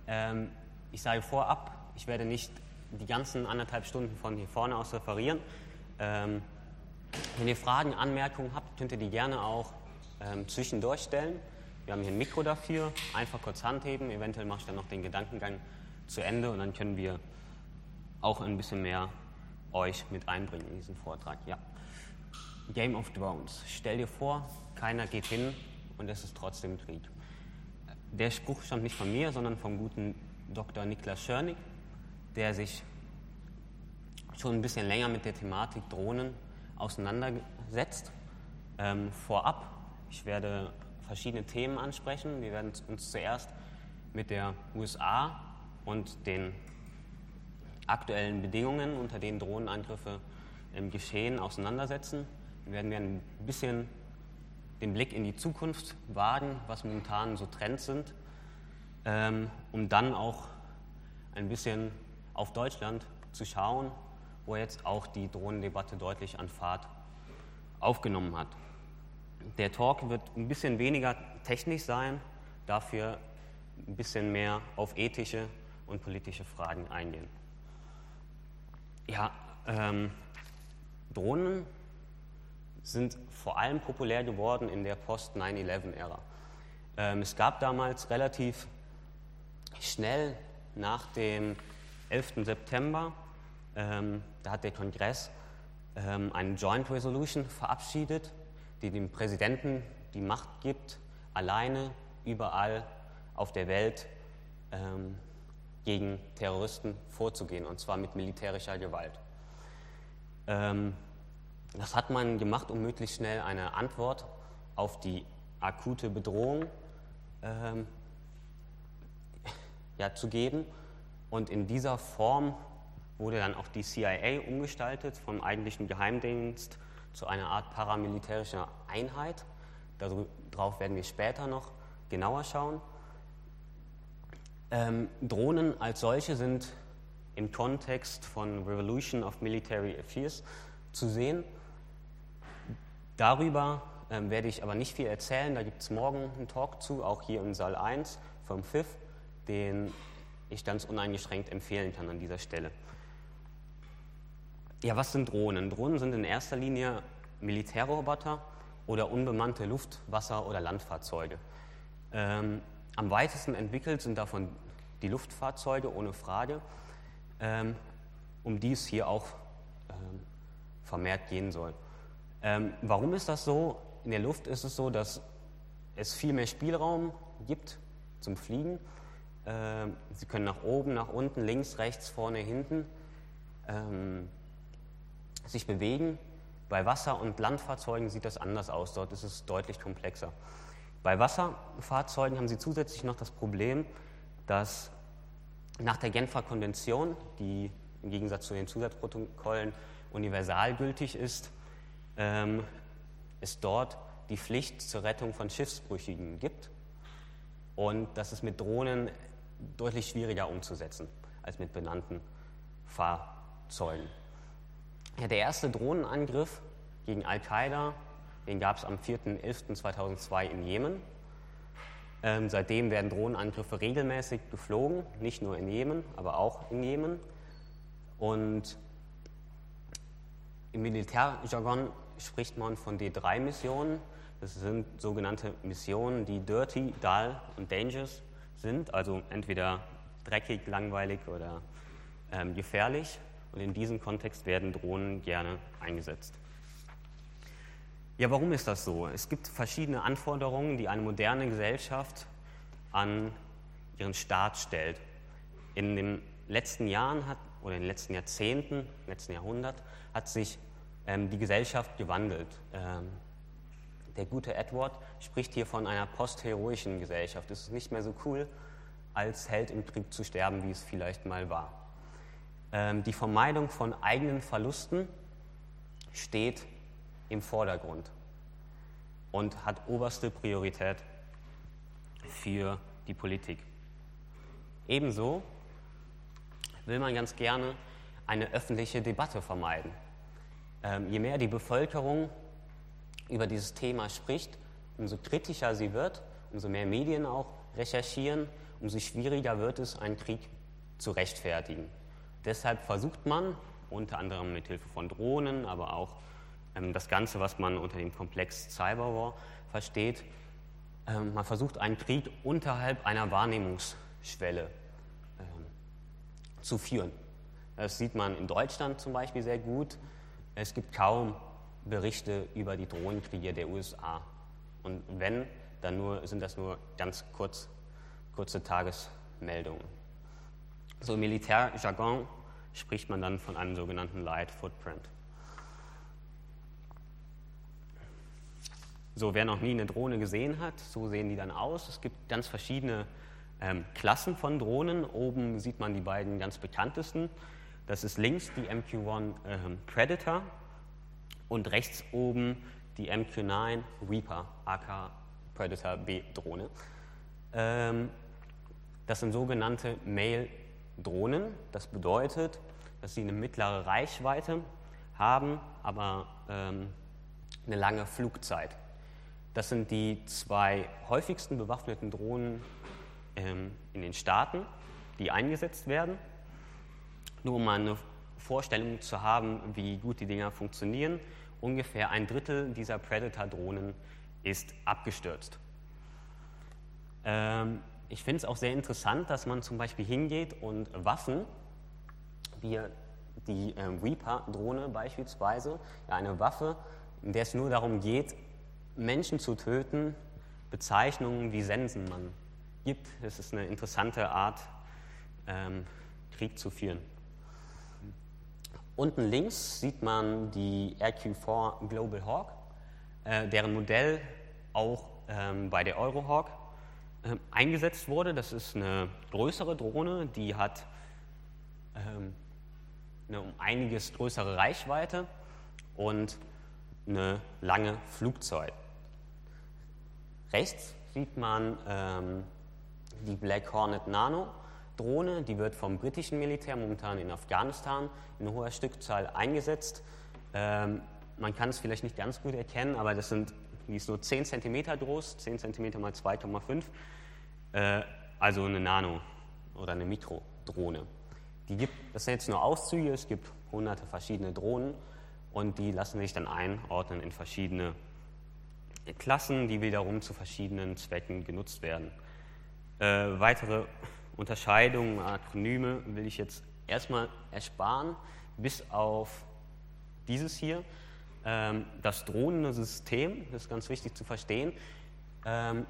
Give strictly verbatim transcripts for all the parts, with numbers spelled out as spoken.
Ähm, ich sage vorab, ich werde nicht die ganzen anderthalb Stunden von hier vorne aus referieren. Ähm, wenn ihr Fragen, Anmerkungen habt, könnt ihr die gerne auch ähm, zwischendurch stellen. Wir haben hier ein Mikro dafür, einfach kurz Hand heben, eventuell mache ich dann noch den Gedankengang zu Ende und dann können wir auch ein bisschen mehr euch mit einbringen in diesen Vortrag. Ja. Game of Thrones. Stell dir vor, keiner geht hin und es ist trotzdem Krieg. Der Spruch stammt nicht von mir, sondern vom guten Doktor Niklas Schörnig, der sich schon ein bisschen länger mit der Thematik Drohnen auseinandersetzt. Ähm, vorab, ich werde verschiedene Themen ansprechen. Wir werden uns zuerst mit der U S A und den aktuellen Bedingungen, unter denen Drohnenangriffe ähm, geschehen, auseinandersetzen. Wir werden wir ein bisschen den Blick in die Zukunft wagen, was momentan so Trends sind, ähm, um dann auch ein bisschen auf Deutschland zu schauen, wo jetzt auch die Drohnendebatte deutlich an Fahrt aufgenommen hat. Der Talk wird ein bisschen weniger technisch sein, dafür ein bisschen mehr auf ethische und politische Fragen eingehen. Ja, ähm, Drohnen sind vor allem populär geworden in der Post neun elf Ära. Ähm, es gab damals relativ schnell nach dem elften September, ähm, da hat der Kongress ähm, eine Joint Resolution verabschiedet, die dem Präsidenten die Macht gibt, alleine überall auf der Welt ähm, gegen Terroristen vorzugehen, und zwar mit militärischer Gewalt. Ähm, Das hat man gemacht, um möglichst schnell eine Antwort auf die akute Bedrohung ähm, ja, zu geben. Und in dieser Form wurde dann auch die C I A umgestaltet, vom eigentlichen Geheimdienst zu einer Art paramilitärischer Einheit. Darauf werden wir später noch genauer schauen. Ähm, Drohnen als solche sind im Kontext von Revolution of Military Affairs zu sehen. Darüber ähm, werde ich aber nicht viel erzählen, da gibt es morgen einen Talk zu, auch hier im Saal eins vom F I F, den ich ganz uneingeschränkt empfehlen kann an dieser Stelle. Ja, was sind Drohnen? Drohnen sind in erster Linie Militärroboter oder unbemannte Luft-, Wasser- oder Landfahrzeuge. Ähm, am weitesten entwickelt sind davon die Luftfahrzeuge, ohne Frage, ähm, um die es hier auch ähm, vermehrt gehen soll. Ähm, warum ist das so? In der Luft ist es so, dass es viel mehr Spielraum gibt zum Fliegen. Ähm, Sie können nach oben, nach unten, links, rechts, vorne, hinten ähm, sich bewegen. Bei Wasser- und Landfahrzeugen sieht das anders aus. Dort ist es deutlich komplexer. Bei Wasserfahrzeugen haben Sie zusätzlich noch das Problem, dass nach der Genfer Konvention, die im Gegensatz zu den Zusatzprotokollen universal gültig ist, ähm, es dort die Pflicht zur Rettung von Schiffsbrüchigen gibt und das ist mit Drohnen deutlich schwieriger umzusetzen als mit benannten Fahrzeugen. Ja, der erste Drohnenangriff gegen Al-Qaida, den gab es am vierten elften zweitausendzwei in Jemen. Ähm, seitdem werden Drohnenangriffe regelmäßig geflogen, nicht nur in Jemen, aber auch in Jemen. Und im Militärjargon spricht man von D drei Missionen. Das sind sogenannte Missionen, die dirty, dull und dangerous sind, also entweder dreckig, langweilig oder ähm, gefährlich. Und in diesem Kontext werden Drohnen gerne eingesetzt. Ja, warum ist das so? Es gibt verschiedene Anforderungen, die eine moderne Gesellschaft an ihren Staat stellt. In den letzten Jahren hat, oder in den letzten Jahrzehnten, im letzten Jahrhundert, hat sich ähm, die Gesellschaft gewandelt. Ähm, der gute Edward spricht hier von einer postheroischen Gesellschaft. Es ist nicht mehr so cool, als Held im Krieg zu sterben, wie es vielleicht mal war. Ähm, die Vermeidung von eigenen Verlusten steht im Vordergrund und hat oberste Priorität für die Politik. Ebenso will man ganz gerne eine öffentliche Debatte vermeiden. Ähm, je mehr die Bevölkerung über dieses Thema spricht, umso kritischer sie wird, umso mehr Medien auch recherchieren, umso schwieriger wird es, einen Krieg zu rechtfertigen. Deshalb versucht man, unter anderem mit Hilfe von Drohnen, aber auch ähm, das Ganze, was man unter dem Komplex Cyberwar versteht, ähm, man versucht, einen Krieg unterhalb einer Wahrnehmungsschwelle ähm, zu führen. Das sieht man in Deutschland zum Beispiel sehr gut. Es gibt kaum Berichte über die Drohnenkriege der U S A. Und wenn, dann nur, sind das nur ganz kurz, kurze Tagesmeldungen. So im Militärjargon spricht man dann von einem sogenannten Light Footprint. So, wer noch nie eine Drohne gesehen hat, so sehen die dann aus. Es gibt ganz verschiedene ähm, Klassen von Drohnen. Oben sieht man die beiden ganz bekanntesten. Das ist links die M Q eins ähm, Predator und rechts oben die M Q neun Reaper, aka Predator B-Drohne. Ähm, das sind sogenannte Male-Drohnen. Das bedeutet, dass sie eine mittlere Reichweite haben, aber ähm, eine lange Flugzeit. Das sind die zwei häufigsten bewaffneten Drohnen ähm, in den Staaten, die eingesetzt werden. Nur um mal eine Vorstellung zu haben, wie gut die Dinger funktionieren, ungefähr ein Drittel dieser Predator-Drohnen ist abgestürzt. Ähm, ich finde es auch sehr interessant, dass man zum Beispiel hingeht und Waffen, wie die äh, Reaper-Drohne beispielsweise, ja, eine Waffe, in der es nur darum geht, Menschen zu töten, Bezeichnungen wie Sensen man gibt. Das ist eine interessante Art, ähm, Krieg zu führen. Unten links sieht man die R Q vier Global Hawk, äh, deren Modell auch ähm, bei der Eurohawk äh, eingesetzt wurde. Das ist eine größere Drohne, die hat ähm, eine um einiges größere Reichweite und eine lange Flugzeit. Rechts sieht man ähm, die Black Hornet Nano Drohne, die wird vom britischen Militär momentan in Afghanistan in hoher Stückzahl eingesetzt. Ähm, man kann es vielleicht nicht ganz gut erkennen, aber das sind, die ist nur zehn Zentimeter groß, zehn Zentimeter mal zwei Komma fünf, äh, also eine Nano- oder eine Mikrodrohne. Die gibt, das sind jetzt nur Auszüge, es gibt hunderte verschiedene Drohnen und die lassen sich dann einordnen in verschiedene Klassen, die wiederum zu verschiedenen Zwecken genutzt werden. Äh, weitere Unterscheidungen, Akronyme will ich jetzt erstmal ersparen, bis auf dieses hier. Ähm, das Drohnensystem, das ist ganz wichtig zu verstehen, ähm,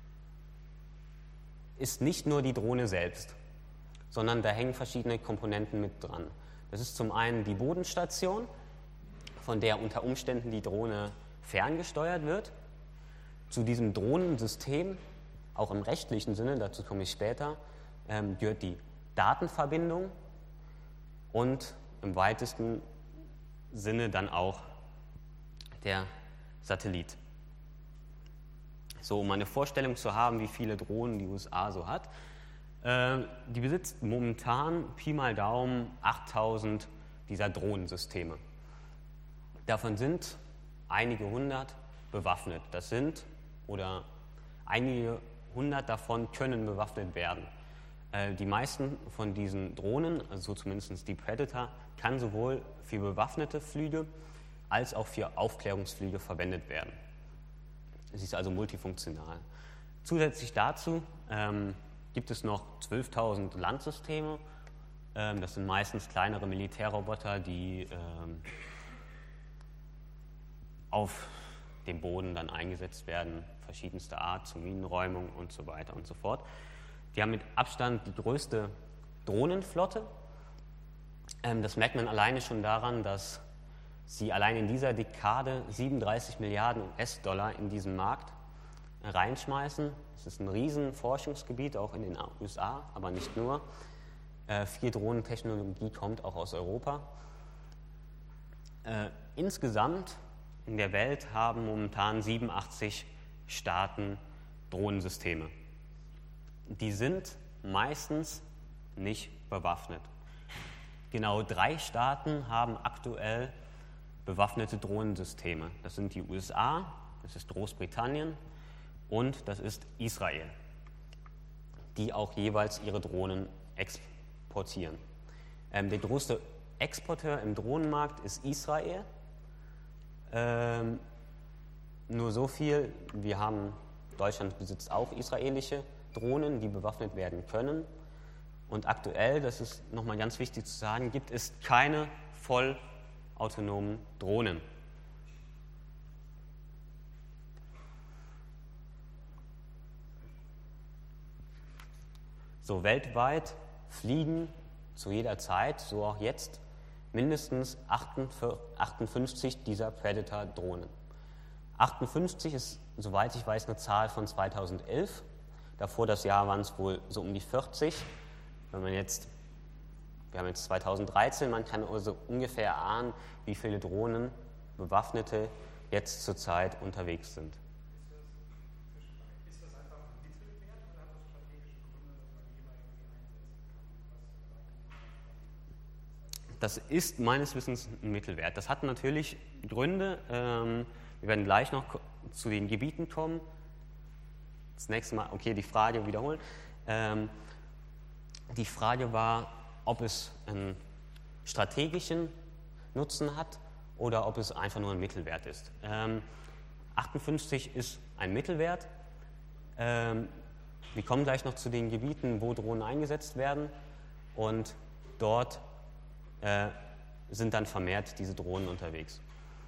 ist nicht nur die Drohne selbst, sondern da hängen verschiedene Komponenten mit dran. Das ist zum einen die Bodenstation, von der unter Umständen die Drohne ferngesteuert wird. Zu diesem Drohnensystem, auch im rechtlichen Sinne, dazu komme ich später, ähm, gehört die Datenverbindung und im weitesten Sinne dann auch der Satellit. So, um eine Vorstellung zu haben, wie viele Drohnen die U S A so hat, äh, die besitzt momentan Pi mal Daumen achttausend dieser Drohnensysteme. Davon sind einige hundert bewaffnet. Das sind, oder einige hundert davon können bewaffnet werden. Äh, die meisten von diesen Drohnen, also zumindest die Predator, kann sowohl für bewaffnete Flüge als auch für Aufklärungsflüge verwendet werden. Es ist also multifunktional. Zusätzlich dazu ähm, gibt es noch zwölftausend Landsysteme. Ähm, das sind meistens kleinere Militärroboter, die ähm, auf dem Boden dann eingesetzt werden, verschiedenster Art, zur Minenräumung und so weiter und so fort. Die haben mit Abstand die größte Drohnenflotte. Ähm, das merkt man alleine schon daran, dass sie allein in dieser Dekade siebenunddreißig Milliarden U S-Dollar in diesen Markt reinschmeißen. Es ist ein riesen Forschungsgebiet, auch in den U S A, aber nicht nur. Äh, viel Drohnentechnologie kommt auch aus Europa. Äh, insgesamt in der Welt haben momentan siebenundachtzig Staaten Drohnensysteme. Die sind meistens nicht bewaffnet. Genau drei Staaten haben aktuell bewaffnete Drohnensysteme. Das sind die U S A, das ist Großbritannien und das ist Israel. die auch jeweils ihre Drohnen exportieren. Ähm, der größte Exporteur im Drohnenmarkt ist Israel. Ähm, nur so viel, wir haben, Deutschland besitzt auch israelische Drohnen, die bewaffnet werden können. Und aktuell, das ist nochmal ganz wichtig zu sagen, gibt es keine vollautonomen Drohnen. So, weltweit fliegen zu jeder Zeit, so auch jetzt, mindestens achtundfünfzig dieser Predator-Drohnen. achtundfünfzig ist, soweit ich weiß, eine Zahl von zweitausendelf. Davor das Jahr waren es wohl so um die vierzig. Wenn man jetzt, wir haben jetzt zweitausenddreizehn, man kann also ungefähr erahnen, wie viele Drohnen, bewaffnete, jetzt zurzeit unterwegs sind. Ist das einfach ein Mittelwert oder hat das strategische Gründe, dass man die immer irgendwie einsetzen kann? Das ist meines Wissens ein Mittelwert. Das hat natürlich Gründe. Ähm, wir werden gleich noch zu den Gebieten kommen. Das nächste Mal, okay, die Frage wiederholen. Ähm, die Frage war, ob es einen strategischen Nutzen hat oder ob es einfach nur ein Mittelwert ist. Ähm, achtundfünfzig ist ein Mittelwert. Ähm, wir kommen gleich noch zu den Gebieten, wo Drohnen eingesetzt werden. Und dort äh, sind dann vermehrt diese Drohnen unterwegs.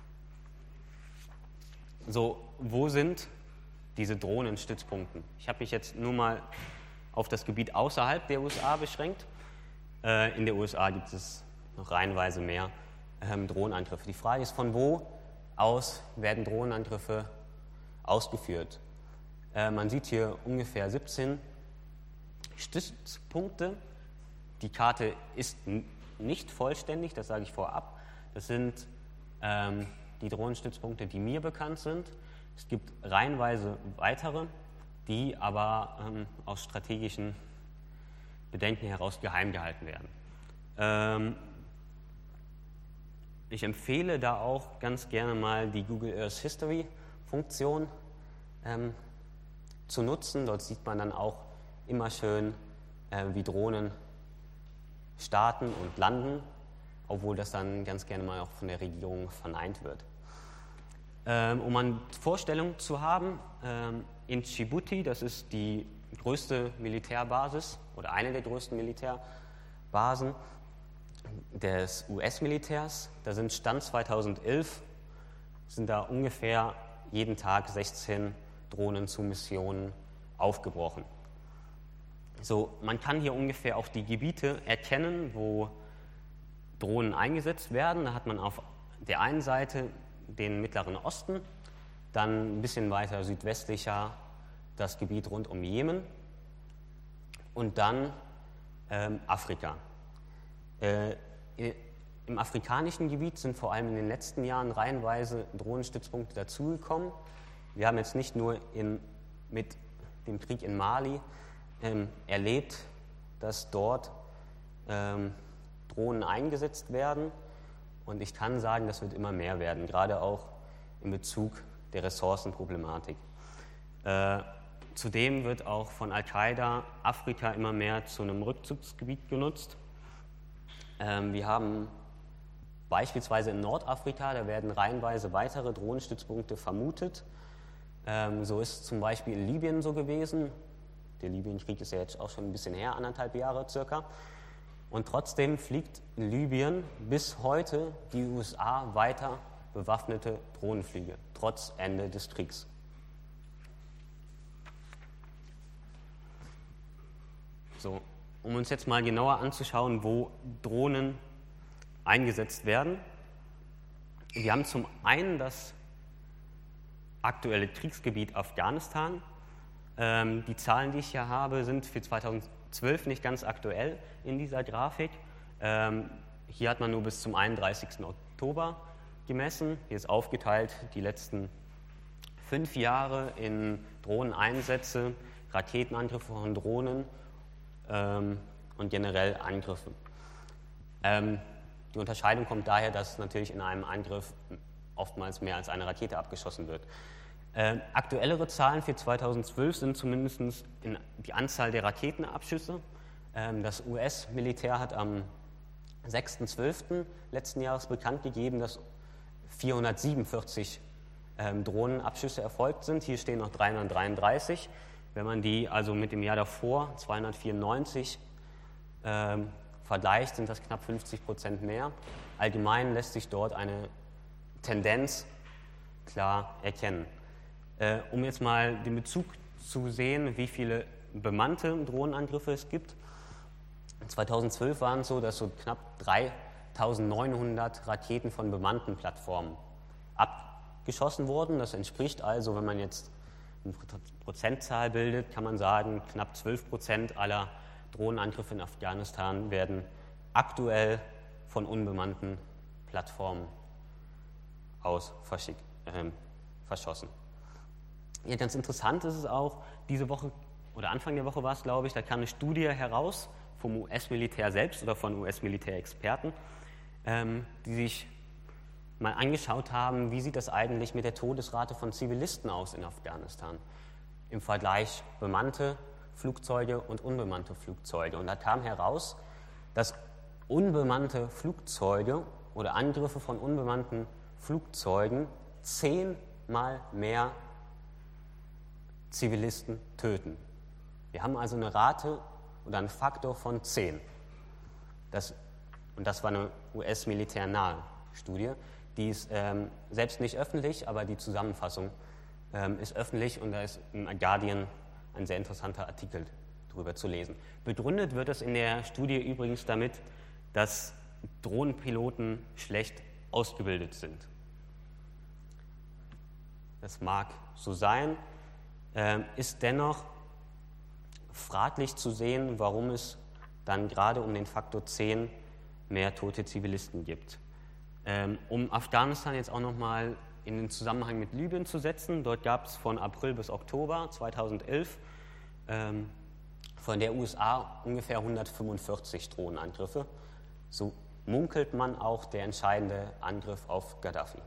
So, wo sind diese Drohnenstützpunkte? Ich habe mich jetzt nur mal auf das Gebiet außerhalb der U S A beschränkt. Äh, in der U S A gibt es noch reihenweise mehr ähm, Drohnenangriffe. Die Frage ist, von wo aus werden Drohnenangriffe ausgeführt? Äh, man sieht hier ungefähr siebzehn Stützpunkte. Die Karte ist n- nicht vollständig, das sage ich vorab. Das sind ähm, die Drohnenstützpunkte, die mir bekannt sind. Es gibt reihenweise weitere, die aber ähm, aus strategischen Bedenken heraus geheim gehalten werden. Ähm, ich empfehle da auch ganz gerne mal die Google Earth History Funktion ähm, zu nutzen. Dort sieht man dann auch immer schön, äh, wie Drohnen starten und landen, obwohl das dann ganz gerne mal auch von der Regierung verneint wird. Ähm, um eine Vorstellung zu haben, ähm, in Djibouti, das ist die größte Militärbasis oder eine der größten Militärbasen des U S-Militärs, da sind Stand zweitausendelf, sind da ungefähr jeden Tag sechzehn Drohnen zu Missionen aufgebrochen. So, man kann hier ungefähr auch die Gebiete erkennen, wo Drohnen eingesetzt werden. Da hat man auf der einen Seite den Mittleren Osten, dann ein bisschen weiter südwestlicher das Gebiet rund um Jemen und dann ähm, Afrika. Äh, Im afrikanischen Gebiet sind vor allem in den letzten Jahren reihenweise Drohnenstützpunkte dazugekommen. Wir haben jetzt nicht nur in, mit dem Krieg in Mali ähm, erlebt, dass dort ähm, Drohnen eingesetzt werden. Und ich kann sagen, das wird immer mehr werden, gerade auch in Bezug der Ressourcenproblematik. Äh, zudem wird auch von Al-Qaida Afrika immer mehr zu einem Rückzugsgebiet genutzt. Ähm, wir haben beispielsweise in Nordafrika, da werden reihenweise weitere Drohnenstützpunkte vermutet. Ähm, so ist es zum Beispiel in Libyen so gewesen. Der Libyenkrieg ist ja jetzt auch schon ein bisschen her, anderthalb Jahre circa. Und trotzdem fliegt in Libyen bis heute die U S A weiter bewaffnete Drohnenflüge, trotz Ende des Kriegs. So, um uns jetzt mal genauer anzuschauen, wo Drohnen eingesetzt werden. Wir haben zum einen das aktuelle Kriegsgebiet Afghanistan. Ähm, die Zahlen, die ich hier habe, sind für zweitausendzwölf nicht ganz aktuell in dieser Grafik. Ähm, hier hat man nur bis zum einunddreißigsten Oktober gemessen. Hier ist aufgeteilt die letzten fünf Jahre in Drohneneinsätze, Raketenangriffe von Drohnen ähm, und generell Angriffe. Ähm, die Unterscheidung kommt daher, dass natürlich in einem Angriff oftmals mehr als eine Rakete abgeschossen wird. Äh, aktuellere Zahlen für zweitausendzwölf sind zumindest in die Anzahl der Raketenabschüsse. Ähm, das U S-Militär hat am sechsten zwölften letzten Jahres bekannt gegeben, dass vierhundertsiebenundvierzig ähm, Drohnenabschüsse erfolgt sind. Hier stehen noch dreihundertdreiunddreißig. Wenn man die also mit dem Jahr davor, zweihundertvierundneunzig, ähm, vergleicht, sind das knapp fünfzig Prozent mehr. Allgemein lässt sich dort eine Tendenz klar erkennen. Äh, um jetzt mal den Bezug zu sehen, wie viele bemannte Drohnenangriffe es gibt. zweitausendzwölf waren es so, dass so knapp dreitausendneunhundert Raketen von bemannten Plattformen abgeschossen wurden. Das entspricht also, wenn man jetzt eine Prozentzahl bildet, kann man sagen, knapp zwölf Prozent aller Drohnenangriffe in Afghanistan werden aktuell von unbemannten Plattformen aus verschickt, äh, verschossen. Ja, ganz interessant ist es auch, diese Woche oder Anfang der Woche war es, glaube ich, da kam eine Studie heraus vom U S-Militär selbst oder von U S-Militärexperten, ähm, die sich mal angeschaut haben, wie sieht das eigentlich mit der Todesrate von Zivilisten aus in Afghanistan im Vergleich bemannte Flugzeuge und unbemannte Flugzeuge. Und da kam heraus, dass unbemannte Flugzeuge oder Angriffe von unbemannten Flugzeugen zehnmal mehr Zivilisten töten. Wir haben also eine Rate oder einen Faktor von zehn. Das, und das war eine U S-militärnahe Studie. Die ist ähm, selbst nicht öffentlich, aber die Zusammenfassung ähm, ist öffentlich und da ist im Guardian ein sehr interessanter Artikel darüber zu lesen. Begründet wird es in der Studie übrigens damit, dass Drohnenpiloten schlecht ausgebildet sind. Das mag so sein, äh, ist dennoch fraglich zu sehen, warum es dann gerade um den Faktor zehn mehr tote Zivilisten gibt. Ähm, um Afghanistan jetzt auch nochmal in den Zusammenhang mit Libyen zu setzen, dort gab es von April bis Oktober zweitausendelf ähm, von der U S A ungefähr hundertfünfundvierzig Drohnenangriffe. So munkelt man auch der entscheidende Angriff auf Gaddafi.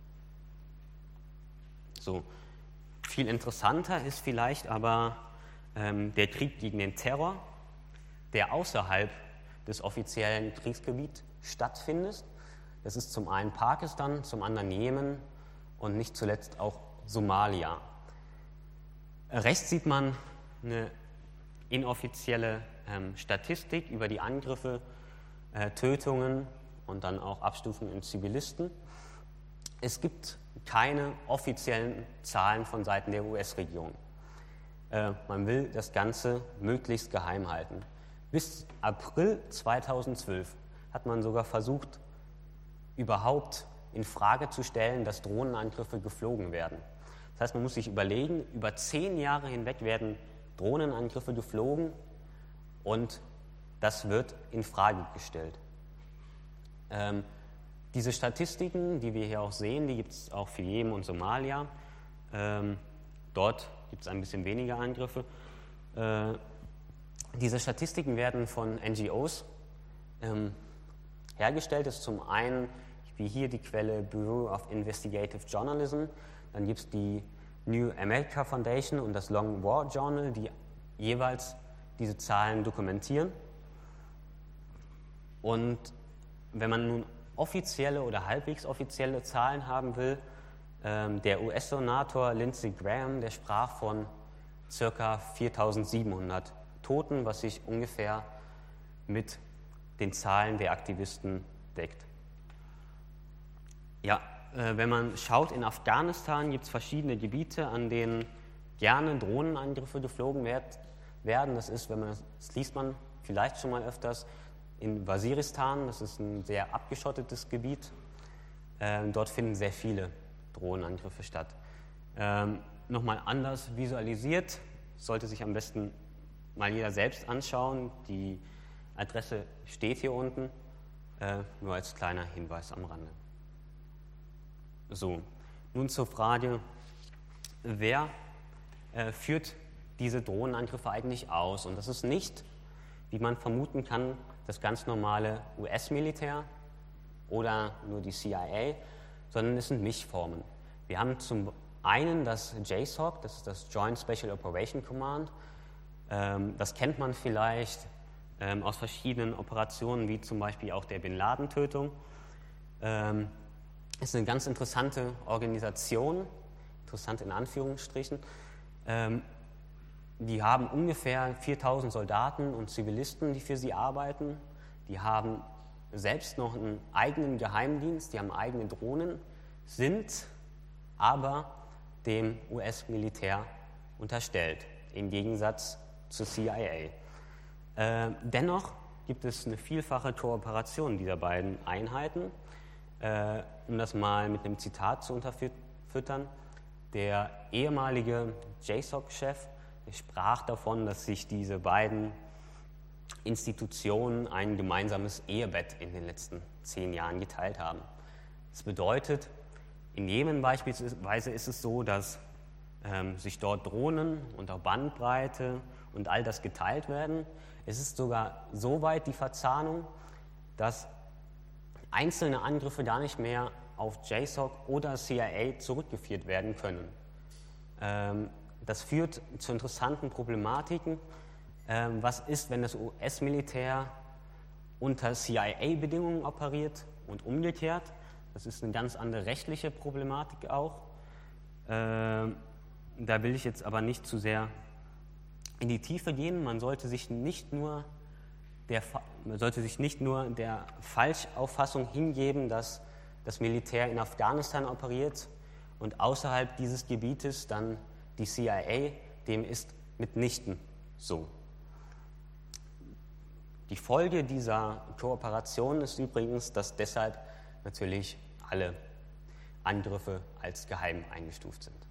So, viel interessanter ist vielleicht aber ähm, der Krieg gegen den Terror, der außerhalb des offiziellen Kriegsgebiets stattfindet. Das ist zum einen Pakistan, zum anderen Jemen und nicht zuletzt auch Somalia. Rechts sieht man eine inoffizielle ähm, Statistik über die Angriffe, äh, Tötungen und dann auch Abstufungen in Zivilisten. Es gibt keine offiziellen Zahlen von Seiten der U S-Regierung. Äh, man will das Ganze möglichst geheim halten. Bis April zweitausendzwölf hat man sogar versucht, überhaupt in Frage zu stellen, dass Drohnenangriffe geflogen werden. Das heißt, man muss sich überlegen, über zehn Jahre hinweg werden Drohnenangriffe geflogen und das wird in Frage gestellt. Ähm, diese Statistiken, die wir hier auch sehen, die gibt es auch für Jemen und Somalia. Ähm, dort gibt es ein bisschen weniger Angriffe. Äh, diese Statistiken werden von N G Os ähm, hergestellt. Das ist zum einen, wie hier die Quelle Bureau of Investigative Journalism, dann gibt es die New America Foundation und das Long War Journal, die jeweils diese Zahlen dokumentieren. Und wenn man nun offizielle oder halbwegs offizielle Zahlen haben will, ähm, der U S-Senator Lindsey Graham, der sprach von ca. viertausendsiebenhundert Toten, was sich ungefähr mit den Zahlen der Aktivisten deckt. Ja, äh, wenn man schaut, in Afghanistan gibt es verschiedene Gebiete, an denen gerne Drohnenangriffe geflogen werd, werden. Das ist, wenn man das, das liest man vielleicht schon mal öfters, in Waziristan, das ist ein sehr abgeschottetes Gebiet. Ähm, dort finden sehr viele Drohnenangriffe statt. Ähm, Nochmal anders visualisiert, sollte sich am besten mal jeder selbst anschauen. Die Adresse steht hier unten, äh, nur als kleiner Hinweis am Rande. So, nun zur Frage, wer äh, führt diese Drohnenangriffe eigentlich aus? Und das ist nicht, wie man vermuten kann, das ganz normale U S-Militär oder nur die C I A, sondern es sind Mischformen. Wir haben zum einen das J SOC, das ist das Joint Special Operation Command. Ähm, das kennt man vielleicht ähm, aus verschiedenen Operationen, wie zum Beispiel auch der Bin Laden-Tötung. Ähm, ist eine ganz interessante Organisation, interessant in Anführungsstrichen. Ähm, die haben ungefähr viertausend Soldaten und Zivilisten, die für sie arbeiten. Die haben selbst noch einen eigenen Geheimdienst, die haben eigene Drohnen, sind aber dem U S-Militär unterstellt, im Gegensatz zur C I A. Äh, dennoch gibt es eine vielfache Kooperation dieser beiden Einheiten. Äh, um das mal mit einem Zitat zu unterfüttern, der ehemalige J SOC-Chef sprach davon, dass sich diese beiden Institutionen ein gemeinsames Ehebett in den letzten zehn Jahren geteilt haben. Das bedeutet, in Jemen beispielsweise ist es so, dass ähm, sich dort Drohnen und auch Bandbreite und all das geteilt werden. Es ist sogar so weit die Verzahnung, dass einzelne Angriffe gar nicht mehr auf J SOC oder C I A zurückgeführt werden können. Ähm, das führt zu interessanten Problematiken. Ähm, was ist, wenn das U S-Militär unter C I A-Bedingungen operiert und umgekehrt? Das ist eine ganz andere rechtliche Problematik auch. Ähm, da will ich jetzt aber nicht zu sehr in die Tiefe gehen. Man sollte sich nicht nur der, man sollte sich nicht nur der Falschauffassung hingeben, dass das Militär in Afghanistan operiert und außerhalb dieses Gebietes dann die C I A, dem ist mitnichten so. Die Folge dieser Kooperation ist übrigens, dass deshalb natürlich alle Angriffe als geheim eingestuft sind.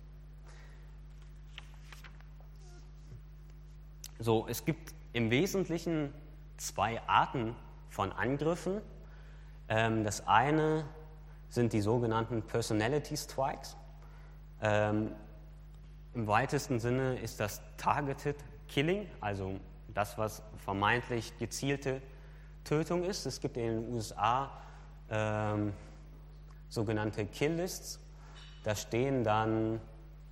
So, es gibt im Wesentlichen zwei Arten von Angriffen. Ähm, das eine sind die sogenannten Personality Strikes. Ähm, Im weitesten Sinne ist das Targeted Killing, also das, was vermeintlich gezielte Tötung ist. Es gibt in den U S A ähm, sogenannte Kill-Lists. Da stehen dann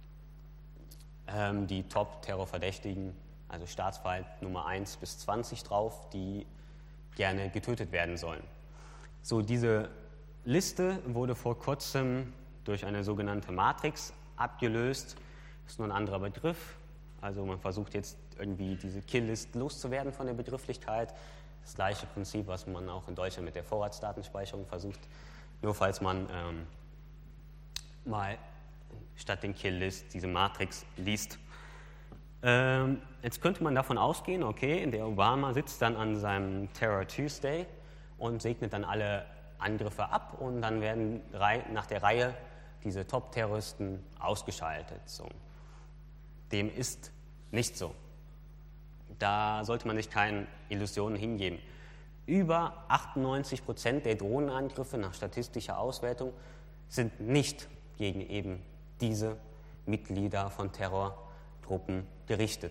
ähm, die Top-Terrorverdächtigen, also Staatsfeind Nummer eins bis zwanzig drauf, die gerne getötet werden sollen. So, diese Liste wurde vor kurzem durch eine sogenannte Matrix abgelöst. Das ist nur ein anderer Begriff. Also man versucht jetzt irgendwie diese Kill-List loszuwerden von der Begrifflichkeit. Das gleiche Prinzip, was man auch in Deutschland mit der Vorratsdatenspeicherung versucht. Nur falls man ähm, mal statt den Kill-List diese Matrix liest. Ähm, jetzt könnte man davon ausgehen, okay, der Obama sitzt dann an seinem Terror Tuesday und segnet dann alle Angriffe ab und dann werden nach der Reihe diese Top-Terroristen ausgeschaltet. So. Dem ist nicht so. Da sollte man sich keine Illusionen hingeben. Über achtundneunzig Prozent der Drohnenangriffe nach statistischer Auswertung sind nicht gegen eben diese Mitglieder von Terrorgruppen gerichtet.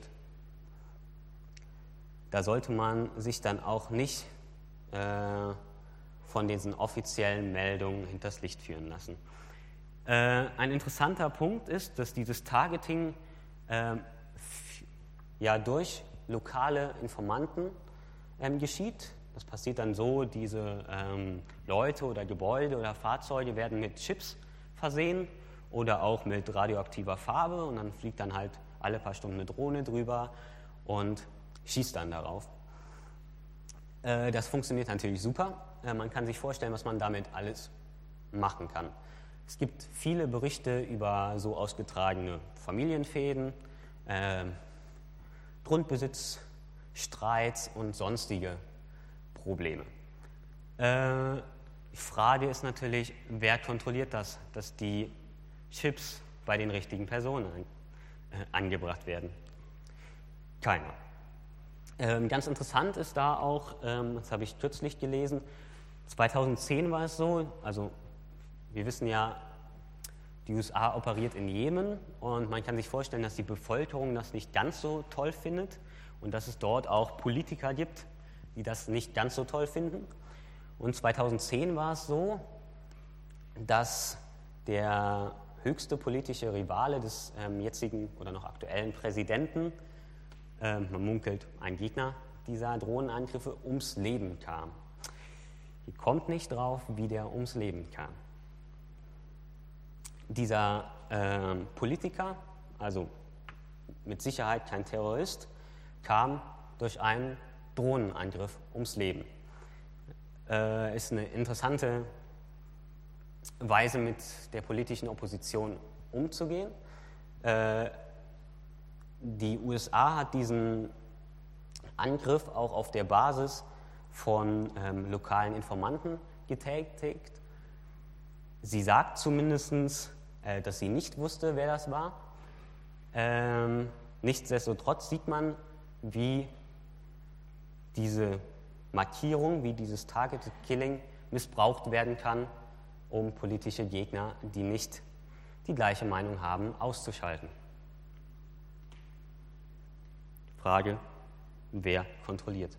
Da sollte man sich dann auch nicht äh, von diesen offiziellen Meldungen hinters Licht führen lassen. Äh, ein interessanter Punkt ist, dass dieses Targeting äh, f- ja durch lokale Informanten ähm, geschieht. Das passiert dann so, diese ähm, Leute oder Gebäude oder Fahrzeuge werden mit Chips versehen oder auch mit radioaktiver Farbe und dann fliegt dann halt alle paar Stunden eine Drohne drüber und schießt dann darauf. Äh, das funktioniert natürlich super. Äh, man kann sich vorstellen, was man damit alles machen kann. Es gibt viele Berichte über so ausgetragene Familienfehden, äh, Grundbesitzstreits und sonstige Probleme. Äh, die Frage ist natürlich, wer kontrolliert das, dass die Chips bei den richtigen Personen an, äh, angebracht werden? Keiner. Ähm, ganz interessant ist da auch, ähm, das habe ich kürzlich gelesen, zweitausendzehn war es so, also wir wissen ja, die U S A operiert in Jemen und man kann sich vorstellen, dass die Bevölkerung das nicht ganz so toll findet und dass es dort auch Politiker gibt, die das nicht ganz so toll finden. Und zweitausendzehn war es so, dass der höchste politische Rivale des ähm, jetzigen oder noch aktuellen Präsidenten, äh, man munkelt ein Gegner dieser Drohnenangriffe, ums Leben kam. Hier kommt nicht drauf, wie der ums Leben kam. Dieser äh, Politiker, also mit Sicherheit kein Terrorist, kam durch einen Drohnenangriff ums Leben. Äh, ist eine interessante Weise, mit der politischen Opposition umzugehen. Äh, die U S A hat diesen Angriff auch auf der Basis von ähm, lokalen Informanten getätigt. Sie sagt zumindest, äh, dass sie nicht wusste, wer das war. Ähm, nichtsdestotrotz sieht man, wie diese Markierung, wie dieses Targeted Killing missbraucht werden kann, um politische Gegner, die nicht die gleiche Meinung haben, auszuschalten. Frage, wer kontrolliert?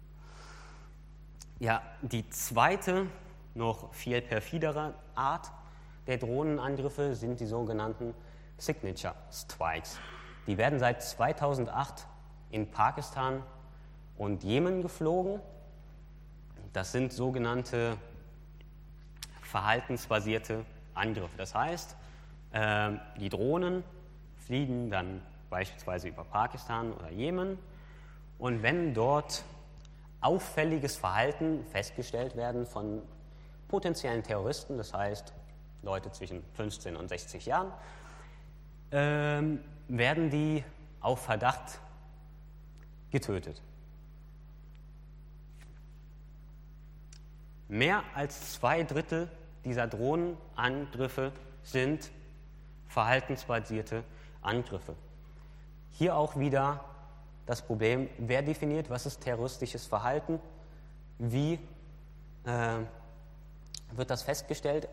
Ja, die zweite, noch viel perfidere Art der Drohnenangriffe sind die sogenannten Signature Strikes. Die werden seit zweitausendacht in Pakistan und Jemen geflogen. Das sind sogenannte verhaltensbasierte Angriffe. Das heißt, äh, die Drohnen fliegen dann beispielsweise über Pakistan oder Jemen und wenn dort auffälliges Verhalten festgestellt werden von potenziellen Terroristen, das heißt Leute zwischen fünfzehn und sechzig Jahren, äh, werden die auf Verdacht getötet. Mehr als zwei Drittel dieser Drohnenangriffe sind verhaltensbasierte Angriffe. Hier auch wieder das Problem, wer definiert, was ist terroristisches Verhalten, wie äh, wird das festgestellt,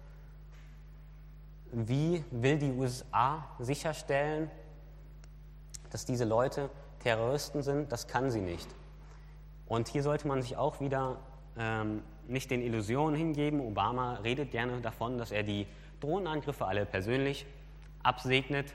wie will die U S A sicherstellen, dass diese Leute Terroristen sind, das kann sie nicht. Und hier sollte man sich auch wieder ähm, nicht den Illusionen hingeben. Obama redet gerne davon, dass er die Drohnenangriffe alle persönlich absegnet.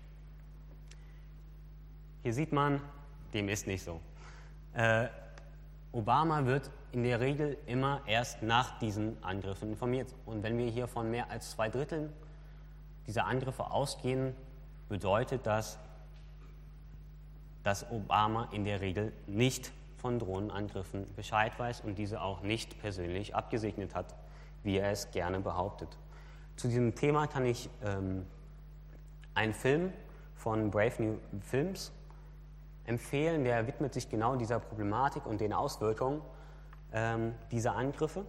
Hier sieht man, dem ist nicht so. Äh, Obama wird in der Regel immer erst nach diesen Angriffen informiert. Und wenn wir hier von mehr als zwei Dritteln dieser Angriffe ausgehen, bedeutet das, dass Obama in der Regel nicht von Drohnenangriffen Bescheid weiß und diese auch nicht persönlich abgesegnet hat, wie er es gerne behauptet. Zu diesem Thema kann ich ähm, einen Film von Brave New Films empfehlen, der widmet sich genau dieser Problematik und den Auswirkungen ähm, dieser Angriffe.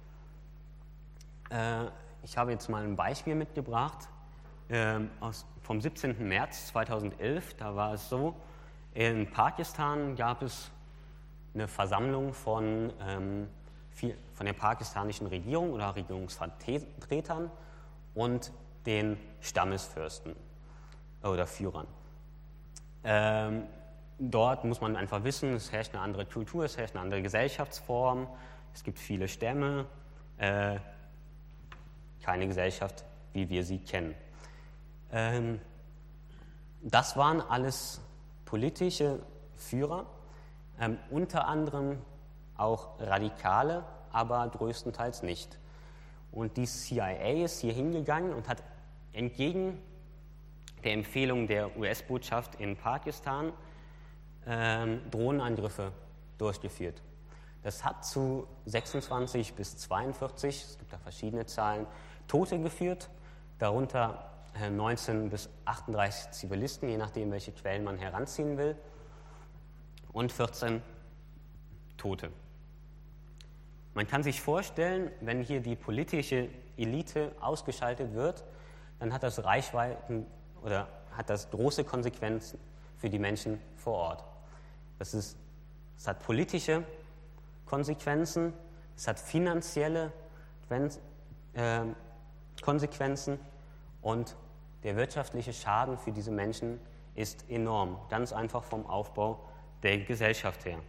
Äh, ich habe jetzt mal ein Beispiel mitgebracht äh, aus, vom siebzehnten März zweitausendelf. Da war es so, in Pakistan gab es eine Versammlung von, ähm, viel, von der pakistanischen Regierung oder Regierungsvertretern und den Stammesfürsten oder Führern. Ähm, dort muss man einfach wissen, es herrscht eine andere Kultur, es herrscht eine andere Gesellschaftsform, es gibt viele Stämme, äh, keine Gesellschaft, wie wir sie kennen. Ähm, das waren alles politische Führer, ähm, unter anderem auch Radikale, aber größtenteils nicht. Und die C I A ist hier hingegangen und hat entgegen der Empfehlung der U S-Botschaft in Pakistan ähm, Drohnenangriffe durchgeführt. Das hat zu sechsundzwanzig bis zweiundvierzig, es gibt da verschiedene Zahlen, Tote geführt, darunter äh, neunzehn bis achtunddreißig Zivilisten, je nachdem, welche Quellen man heranziehen will, und vierzehn Tote. Man kann sich vorstellen, wenn hier die politische Elite ausgeschaltet wird, dann hat das Reichweiten oder hat das große Konsequenzen für die Menschen vor Ort. Das ist, es hat politische Konsequenzen, es hat finanzielle äh, Konsequenzen und der wirtschaftliche Schaden für diese Menschen ist enorm, ganz einfach vom Aufbau der Gesellschaft her.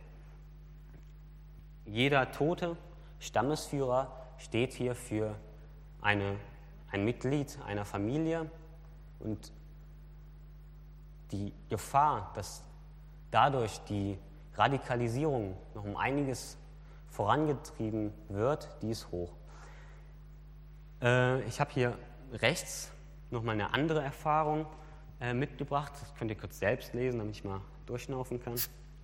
Jeder tote Stammesführer steht hier für eine, ein Mitglied einer Familie und die Gefahr, dass dadurch die Radikalisierung noch um einiges vorangetrieben wird, die ist hoch. Äh, ich habe hier rechts nochmal eine andere Erfahrung äh, mitgebracht. Das könnt ihr kurz selbst lesen, damit ich mal durchschnaufen kann.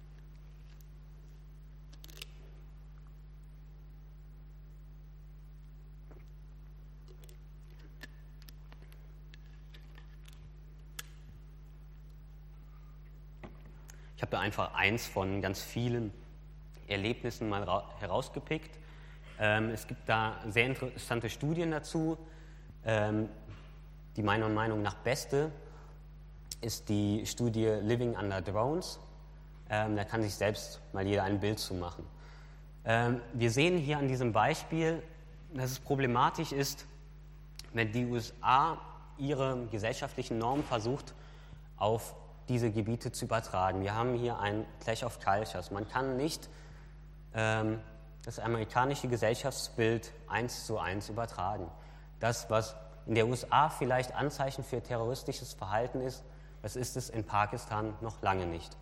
Ich habe da einfach eins von ganz vielen Erlebnissen mal herausgepickt. Ähm, es gibt da sehr interessante Studien dazu. Ähm, die meiner Meinung nach beste ist die Studie Living Under Drones. Ähm, da kann sich selbst mal jeder ein Bild zu machen. Ähm, wir sehen hier an diesem Beispiel, dass es problematisch ist, wenn die U S A ihre gesellschaftlichen Normen versucht, auf diese Gebiete zu übertragen. Wir haben hier ein Clash of Cultures. Man kann nicht ähm, das amerikanische Gesellschaftsbild eins zu eins übertragen. Das, was in der U S A vielleicht Anzeichen für terroristisches Verhalten ist, das ist es in Pakistan noch lange nicht.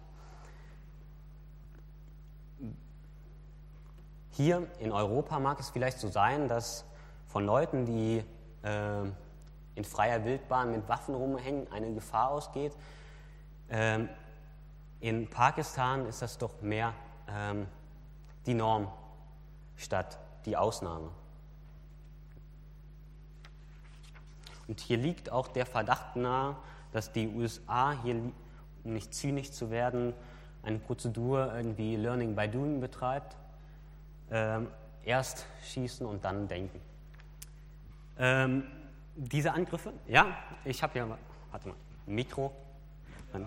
Hier in Europa mag es vielleicht so sein, dass von Leuten, die äh, in freier Wildbahn mit Waffen rumhängen, eine Gefahr ausgeht. Ähm, in Pakistan ist das doch mehr ähm, die Norm statt die Ausnahme. Und hier liegt auch der Verdacht nahe, dass die U S A hier, um nicht zynisch zu werden, eine Prozedur irgendwie Learning by Doing betreibt. Ähm, erst schießen und dann denken. Ähm, diese Angriffe, ja, ich habe ja, warte mal, ein Mikro. Dann.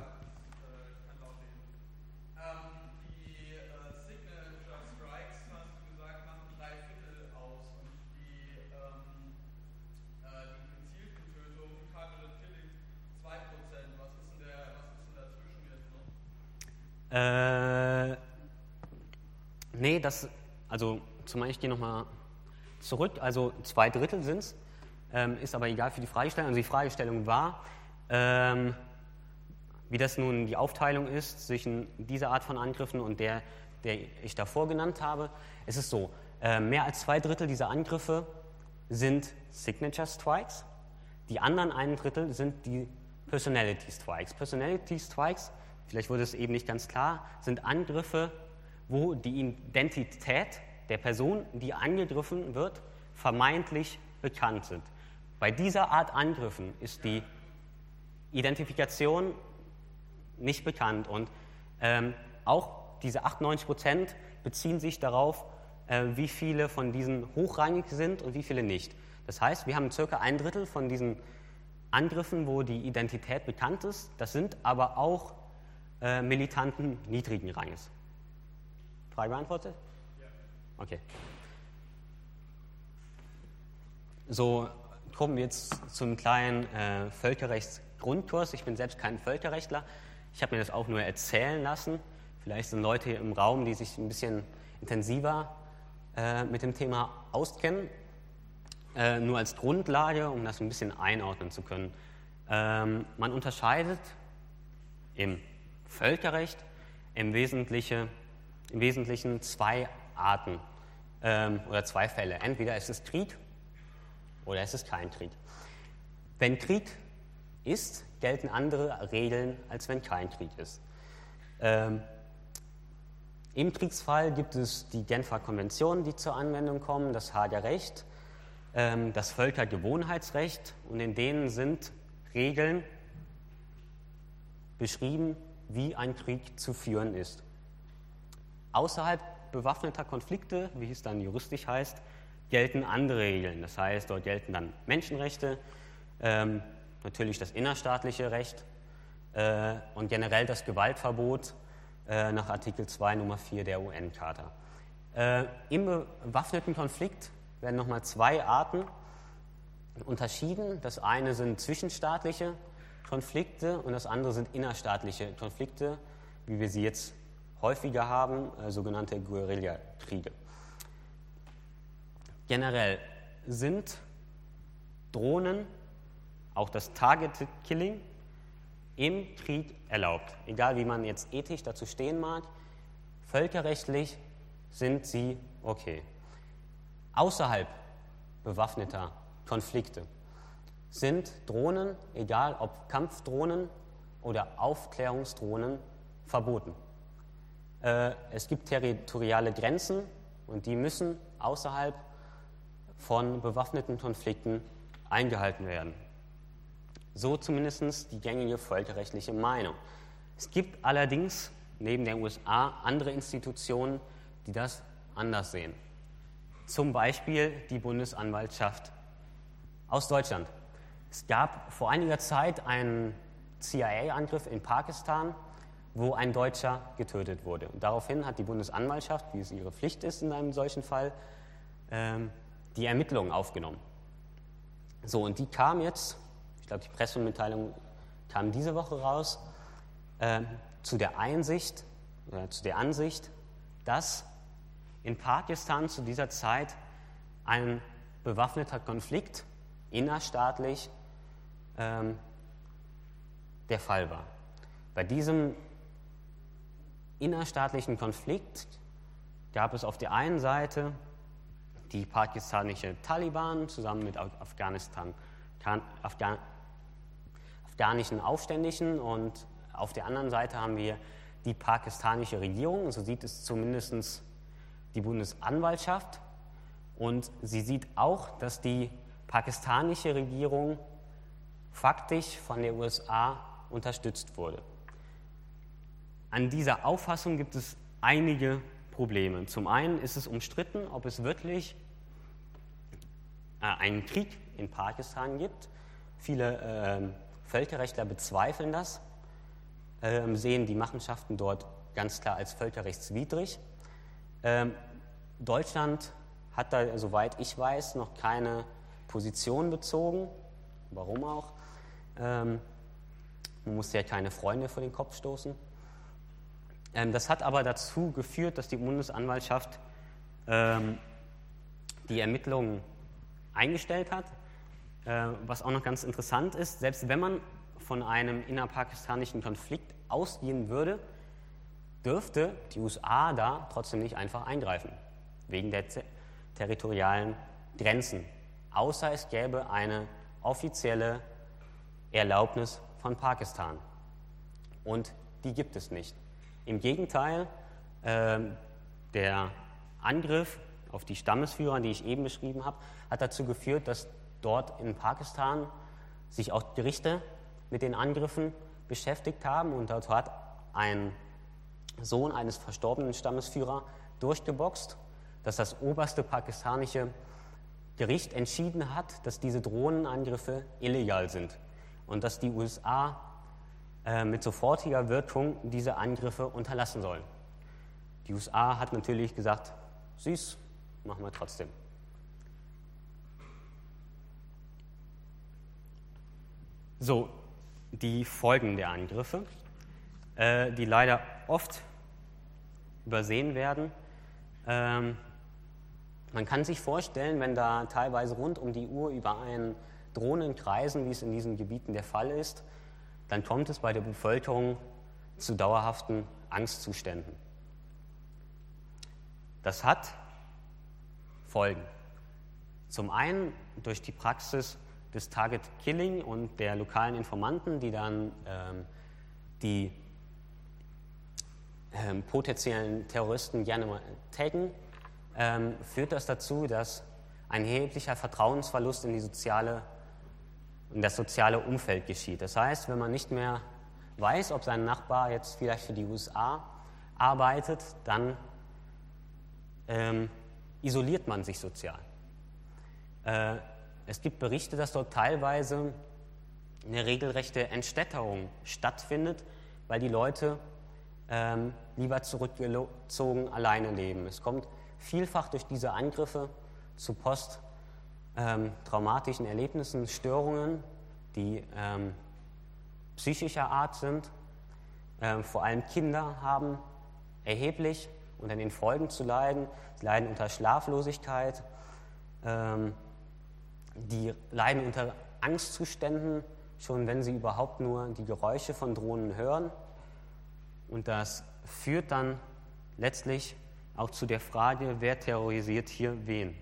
Äh, nee, das, also zum Beispiel, ich gehe nochmal zurück, also zwei Drittel sind es, ähm, ist aber egal für die Fragestellung. Also die Fragestellung war, ähm, wie das nun die Aufteilung ist zwischen dieser Art von Angriffen und der, der ich davor genannt habe. Es ist so, äh, mehr als zwei Drittel dieser Angriffe sind Signature Strikes, die anderen ein Drittel sind die Personality Strikes. Personality Strikes, vielleicht wurde es eben nicht ganz klar, sind Angriffe, wo die Identität der Person, die angegriffen wird, vermeintlich bekannt sind. Bei dieser Art Angriffen ist die Identifikation nicht bekannt und ähm, auch diese achtundneunzig Prozent beziehen sich darauf, äh, wie viele von diesen hochrangig sind und wie viele nicht. Das heißt, wir haben circa ein Drittel von diesen Angriffen, wo die Identität bekannt ist. Das sind aber auch äh, Militanten niedrigen Ranges. Frage beantwortet? Ja. Okay. So kommen wir jetzt zum kleinen äh, Völkerrechtsgrundkurs. Ich bin selbst kein Völkerrechtler. Ich habe mir das auch nur erzählen lassen. Vielleicht sind Leute hier im Raum, die sich ein bisschen intensiver äh, mit dem Thema auskennen. Äh, nur als Grundlage, um das ein bisschen einordnen zu können. Ähm, man unterscheidet im Völkerrecht im Wesentlichen, im Wesentlichen zwei Arten ähm, oder zwei Fälle. Entweder es ist Krieg oder es ist kein Krieg. Wenn Krieg ist, gelten andere Regeln, als wenn kein Krieg ist. Ähm, Im Kriegsfall gibt es die Genfer Konventionen, die zur Anwendung kommen, das Haager Recht, ähm, das Völkergewohnheitsrecht, und in denen sind Regeln beschrieben, wie ein Krieg zu führen ist. Außerhalb bewaffneter Konflikte, wie es dann juristisch heißt, gelten andere Regeln. Das heißt, dort gelten dann Menschenrechte, ähm, natürlich das innerstaatliche Recht äh, und generell das Gewaltverbot äh, nach Artikel zwei Nummer vier der U N-Charta. Äh, Im bewaffneten Konflikt werden nochmal zwei Arten unterschieden. Das eine sind zwischenstaatliche Konflikte und das andere sind innerstaatliche Konflikte, wie wir sie jetzt häufiger haben, äh, sogenannte Guerillakriege. Generell sind Drohnen, auch das Targeted Killing, im Krieg erlaubt. Egal wie man jetzt ethisch dazu stehen mag, völkerrechtlich sind sie okay. Außerhalb bewaffneter Konflikte sind Drohnen, egal ob Kampfdrohnen oder Aufklärungsdrohnen, verboten. Äh, es gibt territoriale Grenzen und die müssen außerhalb von bewaffneten Konflikten eingehalten werden. So zumindest die gängige völkerrechtliche Meinung. Es gibt allerdings neben der U S A andere Institutionen, die das anders sehen. Zum Beispiel die Bundesanwaltschaft aus Deutschland. Es gab vor einiger Zeit einen C I A-Angriff in Pakistan, wo ein Deutscher getötet wurde. Und daraufhin hat die Bundesanwaltschaft, wie es ihre Pflicht ist in einem solchen Fall, ähm, die Ermittlungen aufgenommen. So, und die kam jetzt, ich glaube, die Pressemitteilung kam diese Woche raus, äh, zu der Einsicht, äh, zu der Ansicht, dass in Pakistan zu dieser Zeit ein bewaffneter Konflikt innerstaatlich ähm, der Fall war. Bei diesem innerstaatlichen Konflikt gab es auf der einen Seite die pakistanische Taliban zusammen mit Afghanistan, Afghan, afghanischen Aufständischen und auf der anderen Seite haben wir die pakistanische Regierung, so sieht es zumindest die Bundesanwaltschaft, und sie sieht auch, dass die pakistanische Regierung faktisch von der U S A unterstützt wurde. An dieser Auffassung gibt es einige Probleme. Zum einen ist es umstritten, ob es wirklich äh, einen Krieg in Pakistan gibt. Viele äh, Völkerrechtler bezweifeln das, äh, sehen die Machenschaften dort ganz klar als völkerrechtswidrig. Ähm, Deutschland hat da, soweit ich weiß, noch keine Position bezogen. Warum auch? Ähm, man muss ja keine Freunde vor den Kopf stoßen. Ähm, das hat aber dazu geführt, dass die Bundesanwaltschaft ähm, die Ermittlungen eingestellt hat. Äh, was auch noch ganz interessant ist, selbst wenn man von einem innerpakistanischen Konflikt ausgehen würde, dürfte die U S A da trotzdem nicht einfach eingreifen, wegen der te- territorialen Grenzen, außer es gäbe eine offizielle Erlaubnis von Pakistan. Und die gibt es nicht. Im Gegenteil, äh, der Angriff auf die Stammesführer, die ich eben beschrieben habe, hat dazu geführt, dass dort in Pakistan sich auch Gerichte mit den Angriffen beschäftigt haben, und dort hat ein Sohn eines verstorbenen Stammesführers durchgeboxt, dass das oberste pakistanische Gericht entschieden hat, dass diese Drohnenangriffe illegal sind und dass die U S A äh, mit sofortiger Wirkung diese Angriffe unterlassen sollen. Die U S A hat natürlich gesagt, süß, machen wir trotzdem. So, die Folgen der Angriffe, äh, die leider oft übersehen werden. Ähm, man kann sich vorstellen, wenn da teilweise rund um die Uhr über einen Drohnen kreisen, wie es in diesen Gebieten der Fall ist, dann kommt es bei der Bevölkerung zu dauerhaften Angstzuständen. Das hat Folgen. Zum einen durch die Praxis des Target Killing und der lokalen Informanten, die dann ähm, die ähm, potenziellen Terroristen gerne mal taggen, ähm, führt das dazu, dass ein erheblicher Vertrauensverlust in die soziale, in das soziale Umfeld geschieht. Das heißt, wenn man nicht mehr weiß, ob sein Nachbar jetzt vielleicht für die U S A arbeitet, dann ähm, isoliert man sich sozial. Äh, es gibt Berichte, dass dort teilweise eine regelrechte Entstädterung stattfindet, weil die Leute ähm, lieber zurückgezogen alleine leben. Es kommt vielfach durch diese Angriffe zu posttraumatischen ähm, Erlebnissen, Störungen, die ähm, psychischer Art sind. Ähm, vor allem Kinder haben erheblich unter den Folgen zu leiden. Sie leiden unter Schlaflosigkeit, ähm, die leiden unter Angstzuständen, schon wenn sie überhaupt nur die Geräusche von Drohnen hören. Und das führt dann letztlich auch zu der Frage, wer terrorisiert hier wen.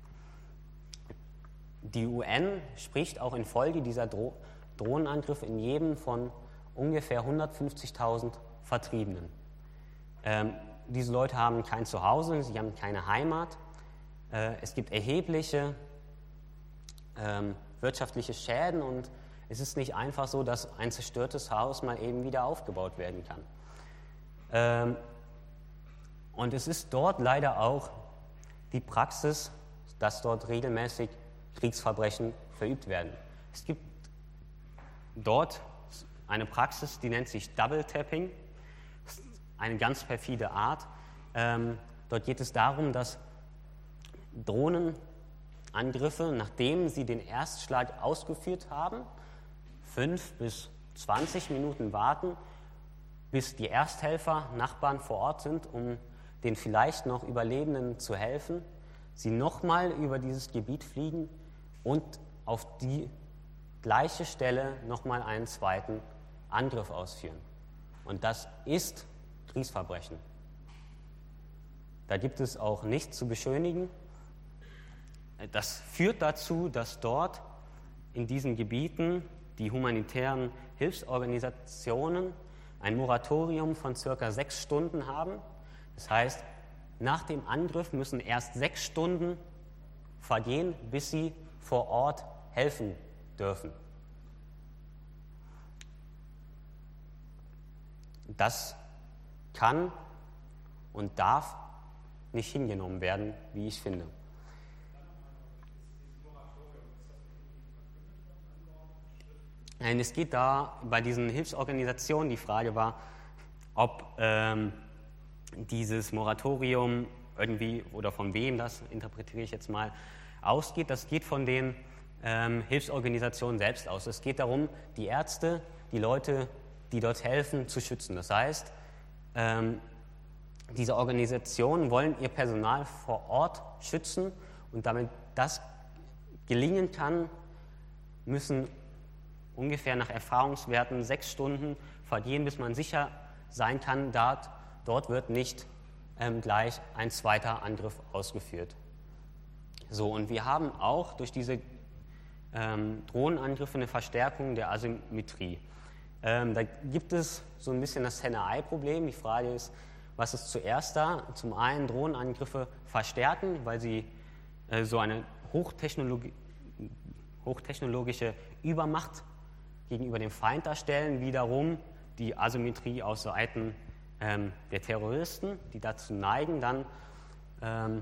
Die U N spricht auch infolge dieser Dro- Drohnenangriffe in jedem von ungefähr hundertfünfzigtausend Vertriebenen. Ähm, diese Leute haben kein Zuhause, sie haben keine Heimat. Äh, es gibt erhebliche ähm, wirtschaftliche Schäden und es ist nicht einfach so, dass ein zerstörtes Haus mal eben wieder aufgebaut werden kann. Ähm, und es ist dort leider auch die Praxis, dass dort regelmäßig Kriegsverbrechen verübt werden. Es gibt dort eine Praxis, die nennt sich Double Tapping, eine ganz perfide Art. Ähm, dort geht es darum, dass Drohnenangriffe, nachdem sie den Erstschlag ausgeführt haben, fünf bis zwanzig Minuten warten, bis die Ersthelfer, Nachbarn vor Ort sind, um den vielleicht noch Überlebenden zu helfen, sie nochmal über dieses Gebiet fliegen und auf die gleiche Stelle nochmal einen zweiten Angriff ausführen. Und das ist Kriegsverbrechen. Da gibt es auch nichts zu beschönigen. Das führt dazu, dass dort in diesen Gebieten die humanitären Hilfsorganisationen ein Moratorium von circa sechs Stunden haben. Das heißt, nach dem Angriff müssen erst sechs Stunden vergehen, bis sie vor Ort helfen dürfen. Das kann und darf nicht hingenommen werden, wie ich finde. Nein, es geht da bei diesen Hilfsorganisationen, die Frage war, ob ähm, dieses Moratorium irgendwie oder von wem das, interpretiere ich jetzt mal, ausgeht. Das geht von den ähm, Hilfsorganisationen selbst aus. Es geht darum, die Ärzte, die Leute, die dort helfen, zu schützen. Das heißt, ähm, diese Organisationen wollen ihr Personal vor Ort schützen und damit das gelingen kann, müssen ungefähr nach Erfahrungswerten sechs Stunden vergehen, bis man sicher sein kann, dort, dort wird nicht ähm, gleich ein zweiter Angriff ausgeführt. So, und wir haben auch durch diese ähm, Drohnenangriffe eine Verstärkung der Asymmetrie. Ähm, da gibt es so ein bisschen das Henne-Ei-Problem. Die Frage ist, was ist zuerst da? Zum einen Drohnenangriffe verstärken, weil sie äh, so eine Hochtechnologi- hochtechnologische Übermacht gegenüber dem Feind darstellen, wiederum die Asymmetrie aus Seiten ähm, der Terroristen, die dazu neigen, dann ähm,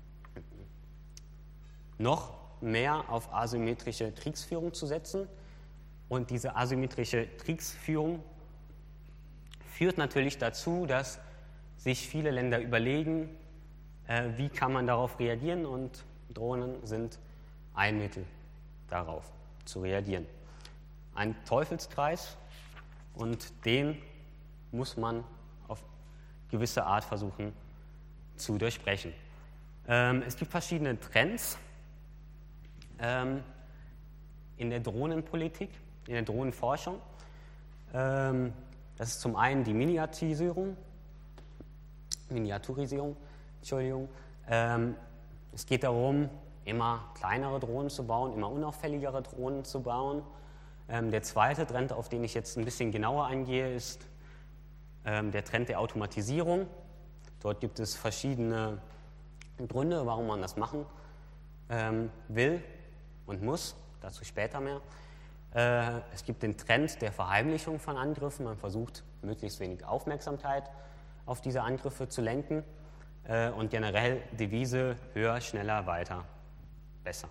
noch mehr auf asymmetrische Kriegsführung zu setzen. Und diese asymmetrische Kriegsführung führt natürlich dazu, dass sich viele Länder überlegen, äh, wie kann man darauf reagieren, und Drohnen sind ein Mittel darauf zu reagieren. Ein Teufelskreis, und den muss man auf gewisse Art versuchen zu durchbrechen. Ähm, es gibt verschiedene Trends ähm, in der Drohnenpolitik, in der Drohnenforschung. Ähm, das ist zum einen die Miniaturisierung, Miniaturisierung, Entschuldigung. Ähm, es geht darum, immer kleinere Drohnen zu bauen, immer unauffälligere Drohnen zu bauen. Ähm, der zweite Trend, auf den ich jetzt ein bisschen genauer eingehe, ist ähm, der Trend der Automatisierung. Dort gibt es verschiedene Gründe, warum man das machen ähm, will und muss, dazu später mehr. Äh, es gibt den Trend der Verheimlichung von Angriffen. Man versucht, möglichst wenig Aufmerksamkeit auf diese Angriffe zu lenken. Äh, und generell Devise: höher, schneller, weiter, besser.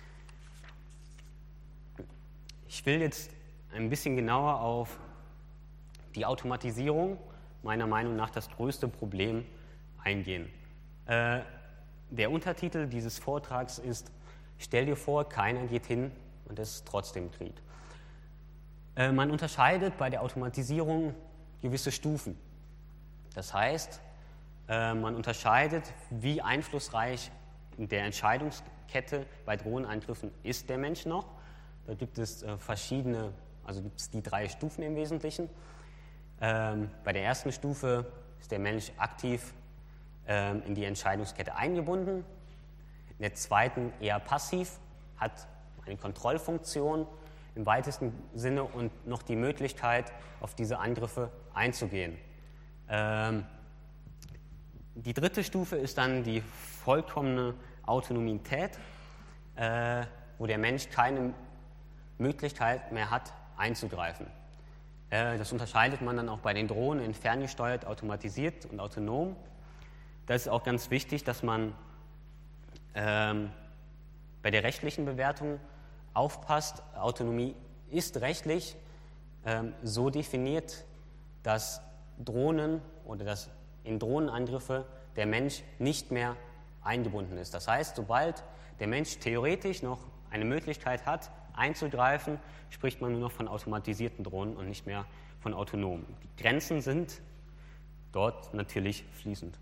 Ich will jetzt ein bisschen genauer auf die Automatisierung, meiner Meinung nach das größte Problem, eingehen. Äh, der Untertitel dieses Vortrags ist: Stell dir vor, keiner geht hin und es ist trotzdem Krieg. Äh, man unterscheidet bei der Automatisierung gewisse Stufen. Das heißt, äh, man unterscheidet, wie einflussreich in der Entscheidungskette bei Drohnenangriffen ist der Mensch noch. Da gibt es äh, verschiedene, also gibt es die drei Stufen im Wesentlichen. Ähm, bei der ersten Stufe ist der Mensch aktiv ähm, in die Entscheidungskette eingebunden. In der zweiten eher passiv, hat eine Kontrollfunktion im weitesten Sinne und noch die Möglichkeit, auf diese Angriffe einzugehen. Ähm, die dritte Stufe ist dann die vollkommene Autonomität, äh, wo der Mensch keine Möglichkeit mehr hat, einzugreifen. Äh, das unterscheidet man dann auch bei den Drohnen in ferngesteuert, automatisiert und autonom. Das ist auch ganz wichtig, dass man ähm, bei der rechtlichen Bewertung aufpasst. Autonomie ist rechtlich ähm, so definiert, dass Drohnen oder dass in Drohnenangriffe der Mensch nicht mehr eingebunden ist. Das heißt, sobald der Mensch theoretisch noch eine Möglichkeit hat, einzugreifen, spricht man nur noch von automatisierten Drohnen und nicht mehr von autonomen. Die Grenzen sind dort natürlich fließend.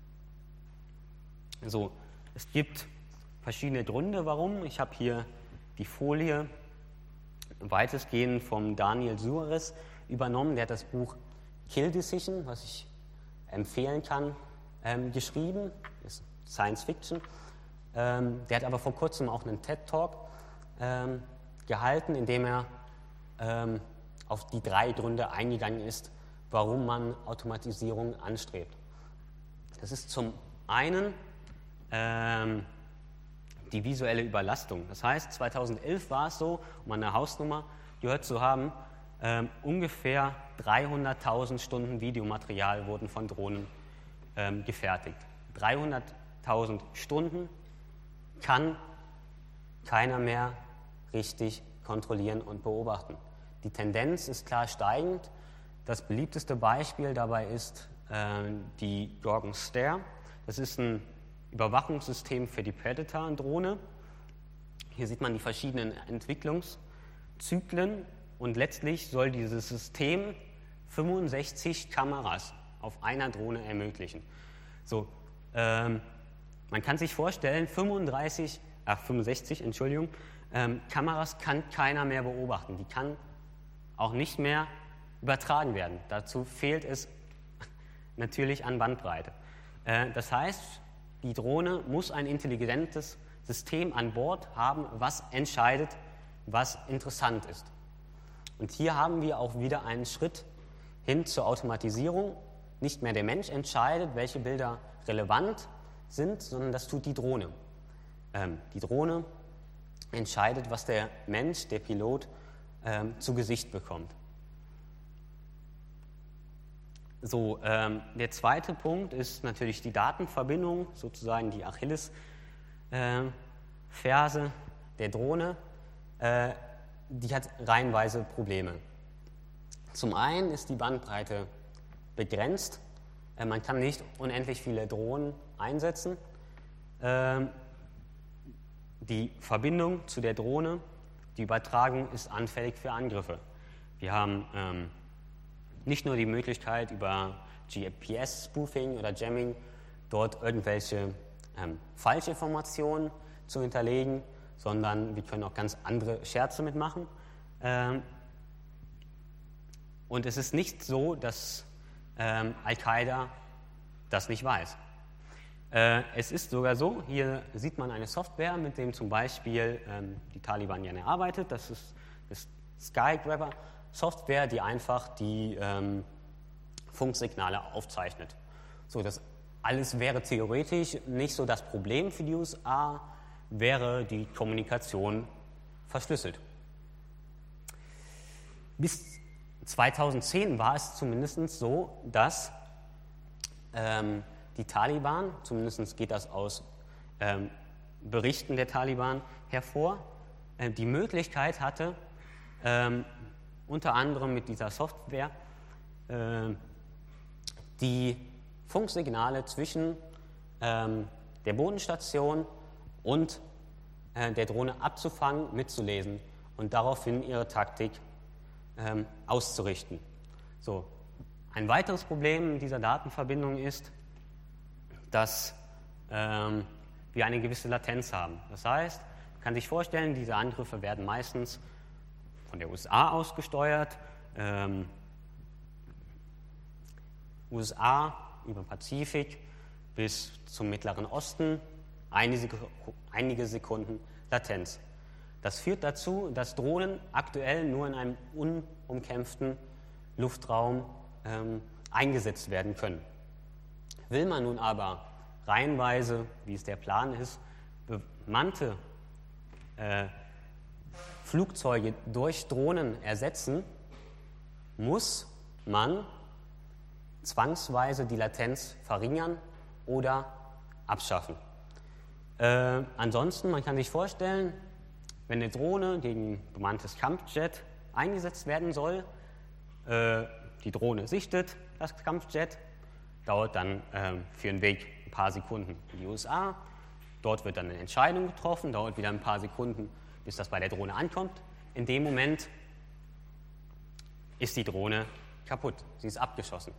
So, es gibt verschiedene Gründe, warum. Ich habe hier die Folie weitestgehend vom Daniel Suarez übernommen. Der hat das Buch Kill Decision, was ich empfehlen kann, ähm, geschrieben. Das ist Science Fiction. Ähm, der hat aber vor kurzem auch einen TED-Talk ähm, gehalten, in dem er ähm, auf die drei Gründe eingegangen ist, warum man Automatisierung anstrebt. Das ist zum einen ähm, die visuelle Überlastung. Das heißt, zweitausendelf war es so, um eine Hausnummer gehört zu haben, ähm, ungefähr dreihunderttausend Stunden Videomaterial wurden von Drohnen ähm, gefertigt. dreihunderttausend Stunden kann keiner mehr richtig kontrollieren und beobachten. Die Tendenz ist klar steigend. Das beliebteste Beispiel dabei ist äh, die Gorgon Stare. Das ist ein Überwachungssystem für die Predator-Drohne. Hier sieht man die verschiedenen Entwicklungszyklen und letztlich soll dieses System fünfundsechzig Kameras auf einer Drohne ermöglichen. So, ähm, man kann sich vorstellen, fünfunddreißig, ach, fünfundsechzig, Entschuldigung, ähm, Kameras kann keiner mehr beobachten. Die kann auch nicht mehr übertragen werden. Dazu fehlt es natürlich an Bandbreite. Äh, das heißt, die Drohne muss ein intelligentes System an Bord haben, was entscheidet, was interessant ist. Und hier haben wir auch wieder einen Schritt hin zur Automatisierung. Nicht mehr der Mensch entscheidet, welche Bilder relevant sind, sondern das tut die Drohne. Ähm, die Drohne entscheidet, was der Mensch, der Pilot, ähm, zu Gesicht bekommt. So, ähm, der zweite Punkt ist natürlich die Datenverbindung, sozusagen die Achillesferse äh, der Drohne. Äh, die hat reihenweise Probleme. Zum einen ist die Bandbreite begrenzt. Äh, man kann nicht unendlich viele Drohnen einsetzen. Äh, die Verbindung zu der Drohne, die Übertragung ist anfällig für Angriffe. Wir haben ähm, nicht nur die Möglichkeit, über G P S-Spoofing oder Jamming dort irgendwelche ähm, Falschinformationen zu hinterlegen, sondern wir können auch ganz andere Scherze mitmachen. Ähm, und es ist nicht so, dass ähm, Al-Qaida das nicht weiß. Äh, es ist sogar so, hier sieht man eine Software, mit dem zum Beispiel ähm, die Taliban gerne arbeitet. Das ist das Skygrabber. Software, die einfach die ähm, Funksignale aufzeichnet. So, das alles wäre theoretisch nicht so das Problem für die U S A, wäre die Kommunikation verschlüsselt. Bis zweitausendzehn war es zumindest so, dass ähm, die Taliban, zumindest geht das aus ähm, Berichten der Taliban hervor, äh, die Möglichkeit hatte, ähm, unter anderem mit dieser Software, äh, die Funksignale zwischen ähm, der Bodenstation und äh, der Drohne abzufangen, mitzulesen und daraufhin ihre Taktik ähm, auszurichten. So. Ein weiteres Problem dieser Datenverbindung ist, dass ähm, wir eine gewisse Latenz haben. Das heißt, man kann sich vorstellen, diese Angriffe werden meistens von der U S A aus gesteuert. Ähm, U S A über Pazifik bis zum Mittleren Osten, einige Sekunden Latenz. Das führt dazu, dass Drohnen aktuell nur in einem unumkämpften Luftraum ähm, eingesetzt werden können. Will man nun aber reihenweise, wie es der Plan ist, bemannte äh, Flugzeuge durch Drohnen ersetzen, muss man zwangsweise die Latenz verringern oder abschaffen. Äh, ansonsten, man kann sich vorstellen, wenn eine Drohne gegen ein bemanntes Kampfjet eingesetzt werden soll, äh, die Drohne sichtet das Kampfjet, dauert dann äh, für den Weg ein paar Sekunden in die U S A, dort wird dann eine Entscheidung getroffen, dauert wieder ein paar Sekunden, bis das bei der Drohne ankommt. In dem Moment ist die Drohne kaputt, sie ist abgeschossen.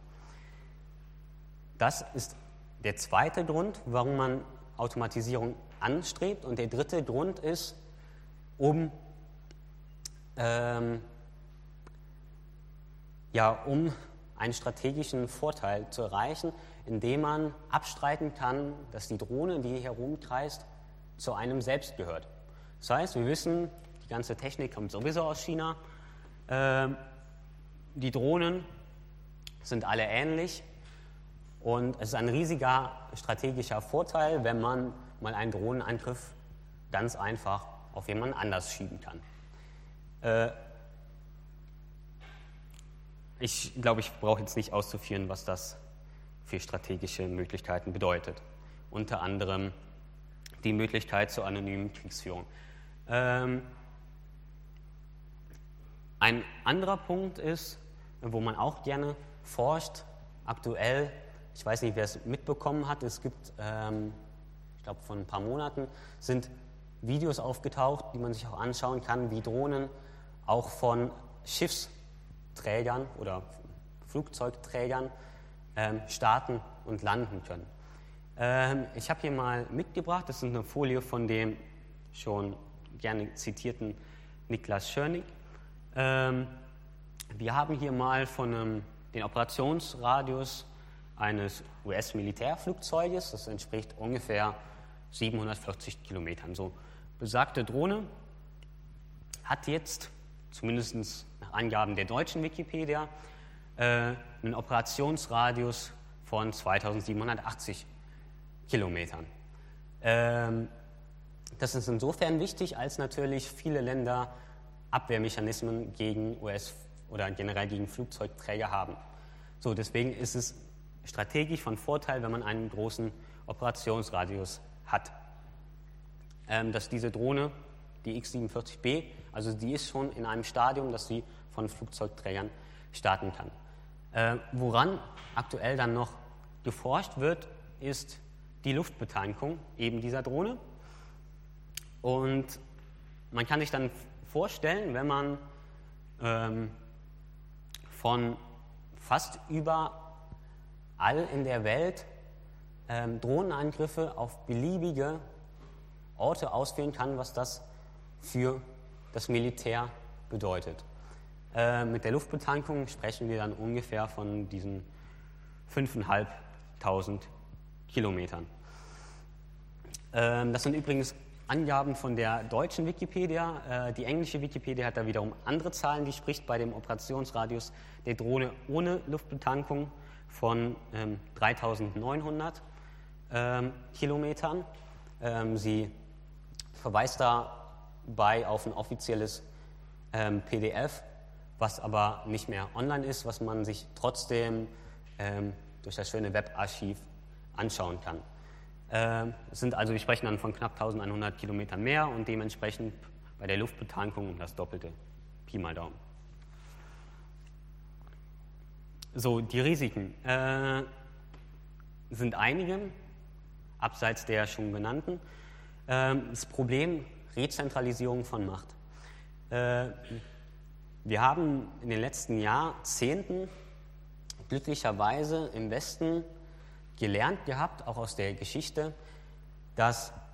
Das ist der zweite Grund, warum man Automatisierung anstrebt. Und der dritte Grund ist, um, ähm, ja, um einen strategischen Vorteil zu erreichen, indem man abstreiten kann, dass die Drohne, die herumkreist, zu einem selbst gehört. Das heißt, wir wissen, die ganze Technik kommt sowieso aus China. Ähm, die Drohnen sind alle ähnlich. Und es ist ein riesiger strategischer Vorteil, wenn man mal einen Drohnenangriff ganz einfach auf jemanden anders schieben kann. Äh, ich glaube, ich brauche jetzt nicht auszuführen, was das für strategische Möglichkeiten bedeutet. Unter anderem die Möglichkeit zur anonymen Kriegsführung. Ähm, ein anderer Punkt ist, wo man auch gerne forscht, aktuell, ich weiß nicht, wer es mitbekommen hat, es gibt, ähm, ich glaube, vor ein paar Monaten sind Videos aufgetaucht, die man sich auch anschauen kann, wie Drohnen auch von Schiffsträgern oder Flugzeugträgern ähm, starten und landen können. Ähm, ich habe hier mal mitgebracht, das ist eine Folie von dem schon gerne zitierten Niklas Schörnig. Ähm, wir haben hier mal von einem, den Operationsradius eines U S-Militärflugzeuges, das entspricht ungefähr siebenhundertvierzig Kilometern. So, besagte Drohne hat jetzt, zumindest nach Angaben der deutschen Wikipedia, äh, einen Operationsradius von zweitausendsiebenhundertachtzig Kilometern. Ähm, das ist insofern wichtig, als natürlich viele Länder Abwehrmechanismen gegen U S- oder generell gegen Flugzeugträger haben. So, deswegen ist es strategisch von Vorteil, wenn man einen großen Operationsradius hat. Ähm, dass diese Drohne, die X siebenundvierzig B, also die ist schon in einem Stadium, dass sie von Flugzeugträgern starten kann. Äh, woran aktuell dann noch geforscht wird, ist die Luftbetankung eben dieser Drohne. Und man kann sich dann vorstellen, wenn man ähm, von fast überall in der Welt ähm, Drohnenangriffe auf beliebige Orte ausführen kann, was das für das Militär bedeutet. Äh, mit der Luftbetankung sprechen wir dann ungefähr von diesen fünftausendfünfhundert Kilometern. Ähm, das sind übrigens Angaben von der deutschen Wikipedia. Äh, die englische Wikipedia hat da wiederum andere Zahlen, die spricht bei dem Operationsradius der Drohne ohne Luftbetankung von ähm, dreitausendneunhundert ähm, Kilometern. Ähm, sie verweist dabei auf ein offizielles ähm, P D F, was aber nicht mehr online ist, was man sich trotzdem ähm, durch das schöne Webarchiv anschauen kann. Ähm, es sind also, wir sprechen dann von knapp eintausendeinhundert Kilometern mehr und dementsprechend bei der Luftbetankung um das Doppelte, Pi mal Daumen. So, die Risiken äh, sind einige, abseits der schon genannten. Ähm, das Problem Rezentralisierung von Macht. Äh, wir haben in den letzten Jahrzehnten glücklicherweise im Westen gelernt gehabt, auch aus der Geschichte, dass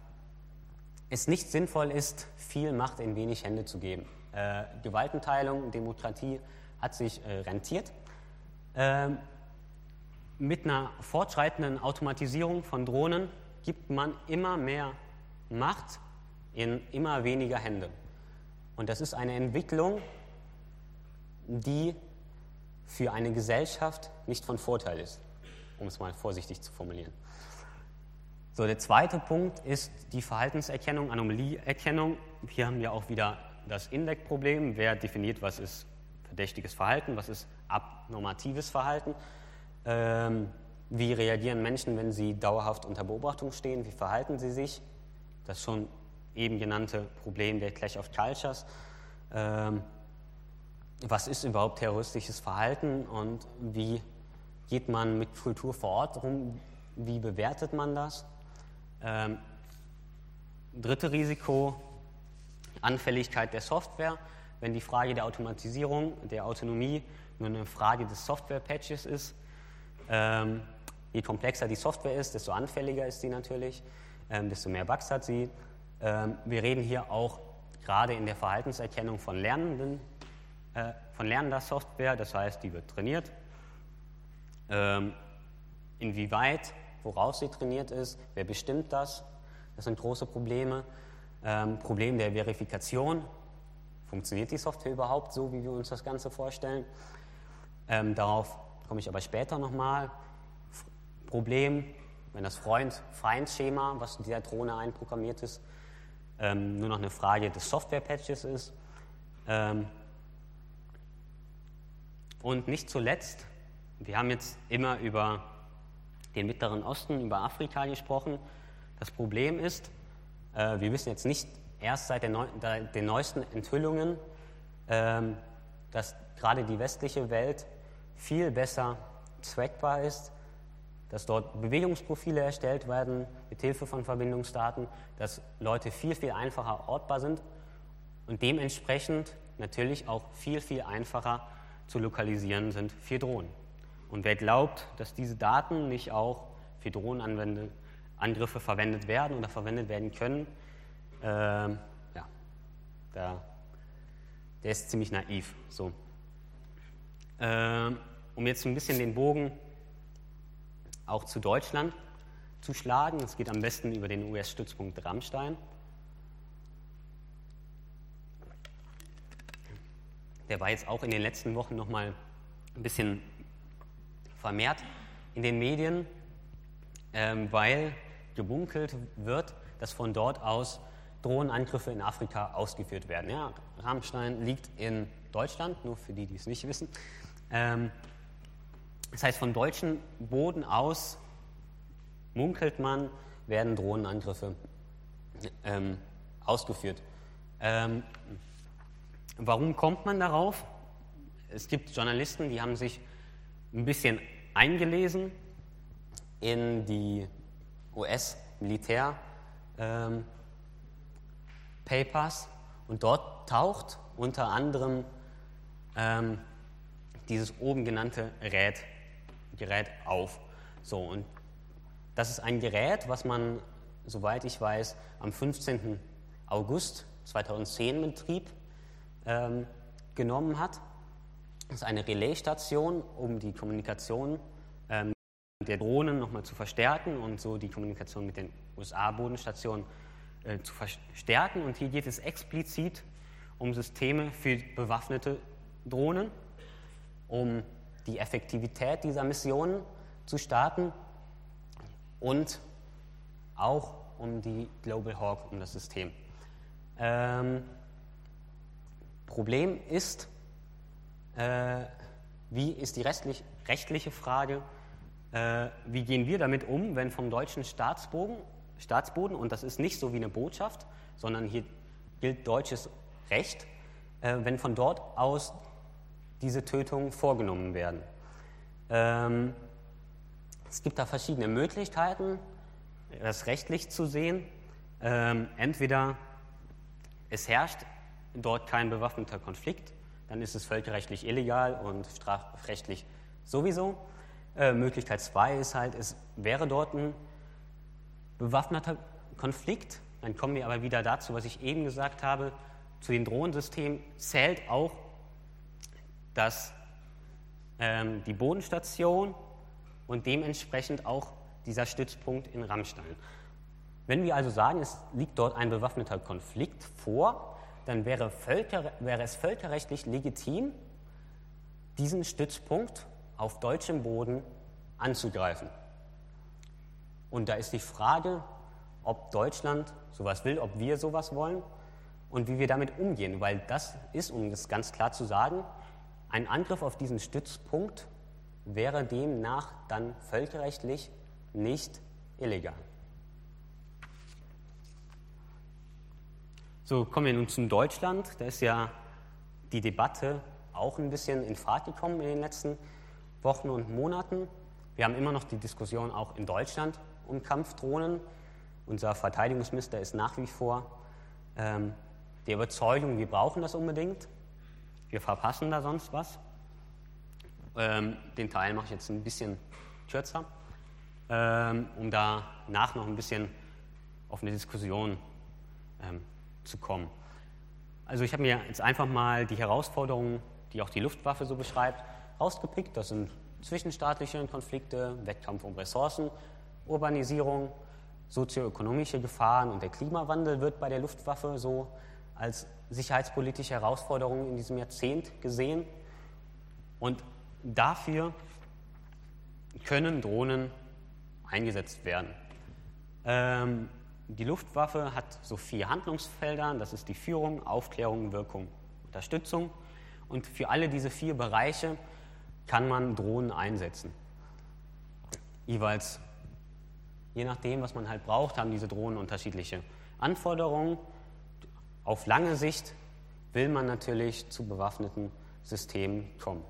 es nicht sinnvoll ist, viel Macht in wenig Hände zu geben. Äh, Gewaltenteilung, Demokratie hat sich äh, rentiert. Ähm, mit einer fortschreitenden Automatisierung von Drohnen gibt man immer mehr Macht in immer weniger Hände. Und das ist eine Entwicklung, die für eine Gesellschaft nicht von Vorteil ist, um es mal vorsichtig zu formulieren. So, der zweite Punkt ist die Verhaltenserkennung, Anomalieerkennung. Hier haben wir auch wieder das Index-Problem. Wer definiert, was ist verdächtiges Verhalten, was ist abnormatives Verhalten? Ähm, wie reagieren Menschen, wenn sie dauerhaft unter Beobachtung stehen? Wie verhalten sie sich? Das schon eben genannte Problem der Clash of Cultures. Ähm, was ist überhaupt terroristisches Verhalten und wie geht man mit Kultur vor Ort rum? Wie bewertet man das? Ähm, dritte Risiko, Anfälligkeit der Software. Wenn die Frage der Automatisierung, der Autonomie nur eine Frage des Software-Patches ist, ähm, je komplexer die Software ist, desto anfälliger ist sie natürlich, ähm, desto mehr Bugs hat sie. Ähm, wir reden hier auch gerade in der Verhaltenserkennung von Lernenden, äh, von lernender Software, das heißt, die wird trainiert. Ähm, inwieweit, woraus sie trainiert ist, wer bestimmt das? Das sind große Probleme. Ähm, Problem der Verifikation. Funktioniert die Software überhaupt so, wie wir uns das Ganze vorstellen? Ähm, darauf komme ich aber später nochmal. Problem, wenn das Freund-Feind-Schema, was in dieser Drohne einprogrammiert ist, ähm, nur noch eine Frage des Software-Patches ist. Ähm, und nicht zuletzt, wir haben jetzt immer über den Mittleren Osten, über Afrika gesprochen. Das Problem ist, äh, wir wissen jetzt nicht erst seit der Neu- der, den neuesten Enthüllungen, ähm, dass gerade die westliche Welt viel besser trackbar ist, dass dort Bewegungsprofile erstellt werden mit Hilfe von Verbindungsdaten, dass Leute viel, viel einfacher ortbar sind und dementsprechend natürlich auch viel, viel einfacher zu lokalisieren sind für Drohnen. Und wer glaubt, dass diese Daten nicht auch für Drohnenangriffe verwendet werden oder verwendet werden können, äh, ja, der, der ist ziemlich naiv. So. Äh, um jetzt ein bisschen den Bogen auch zu Deutschland zu schlagen, es geht am besten über den U S-Stützpunkt Ramstein. Der war jetzt auch in den letzten Wochen nochmal ein bisschen vermehrt in den Medien, ähm, weil gebunkelt wird, dass von dort aus Drohnenangriffe in Afrika ausgeführt werden. Ja, Ramstein liegt in Deutschland, nur für die, die es nicht wissen. Ähm, das heißt, von deutschem Boden aus, munkelt man, werden Drohnenangriffe ähm, ausgeführt. Ähm, warum kommt man darauf? Es gibt Journalisten, die haben sich ein bisschen eingelesen in die U S-Militär-Papers ähm, und dort taucht unter anderem ähm, dieses oben genannte Gerät, Gerät auf. So, und das ist ein Gerät, was man, soweit ich weiß, am fünfzehnten August zweitausendzehn in Betrieb ähm, genommen hat. Das ist eine Relaisstation, um die Kommunikation ähm, der Drohnen nochmal zu verstärken und so die Kommunikation mit den U S A-Bodenstationen äh, zu verstärken. Und hier geht es explizit um Systeme für bewaffnete Drohnen, um die Effektivität dieser Missionen zu starten und auch um die Global Hawk, um das System. Ähm, Problem ist, Äh, wie ist die rechtlich, rechtliche Frage, äh, wie gehen wir damit um, wenn vom deutschen Staatsboden, Staatsboden, und das ist nicht so wie eine Botschaft, sondern hier gilt deutsches Recht, äh, wenn von dort aus diese Tötungen vorgenommen werden. Ähm, es gibt da verschiedene Möglichkeiten, das rechtlich zu sehen. Ähm, entweder es herrscht dort kein bewaffneter Konflikt, dann ist es völkerrechtlich illegal und strafrechtlich sowieso. Äh, Möglichkeit zwei ist halt, es wäre dort ein bewaffneter Konflikt, dann kommen wir aber wieder dazu, was ich eben gesagt habe, zu den Drohnensystemen zählt auch dass, ähm, die Bodenstation und dementsprechend auch dieser Stützpunkt in Ramstein. Wenn wir also sagen, es liegt dort ein bewaffneter Konflikt vor, dann wäre, Völker, wäre es völkerrechtlich legitim, diesen Stützpunkt auf deutschem Boden anzugreifen. Und da ist die Frage, ob Deutschland sowas will, ob wir sowas wollen und wie wir damit umgehen, weil das ist, um das ganz klar zu sagen, ein Angriff auf diesen Stützpunkt wäre demnach dann völkerrechtlich nicht illegal. So, kommen wir nun zu Deutschland. Da ist ja die Debatte auch ein bisschen in Fahrt gekommen in den letzten Wochen und Monaten. Wir haben immer noch die Diskussion auch in Deutschland um Kampfdrohnen. Unser Verteidigungsminister ist nach wie vor ähm, der Überzeugung, wir brauchen das unbedingt. Wir verpassen da sonst was. Ähm, den Teil mache ich jetzt ein bisschen kürzer, ähm, um danach noch ein bisschen auf eine Diskussion ähm, zu kommen. Also ich habe mir jetzt einfach mal die Herausforderungen, die auch die Luftwaffe so beschreibt, rausgepickt. Das sind zwischenstaatliche Konflikte, Wettkampf um Ressourcen, Urbanisierung, sozioökonomische Gefahren und der Klimawandel wird bei der Luftwaffe so als sicherheitspolitische Herausforderung in diesem Jahrzehnt gesehen. Und dafür können Drohnen eingesetzt werden. Ähm, die Luftwaffe hat so vier Handlungsfelder, das ist die Führung, Aufklärung, Wirkung, Unterstützung. Und für alle diese vier Bereiche kann man Drohnen einsetzen. Jeweils, je nachdem, was man halt braucht, haben diese Drohnen unterschiedliche Anforderungen. Auf lange Sicht will man natürlich zu bewaffneten Systemen kommen.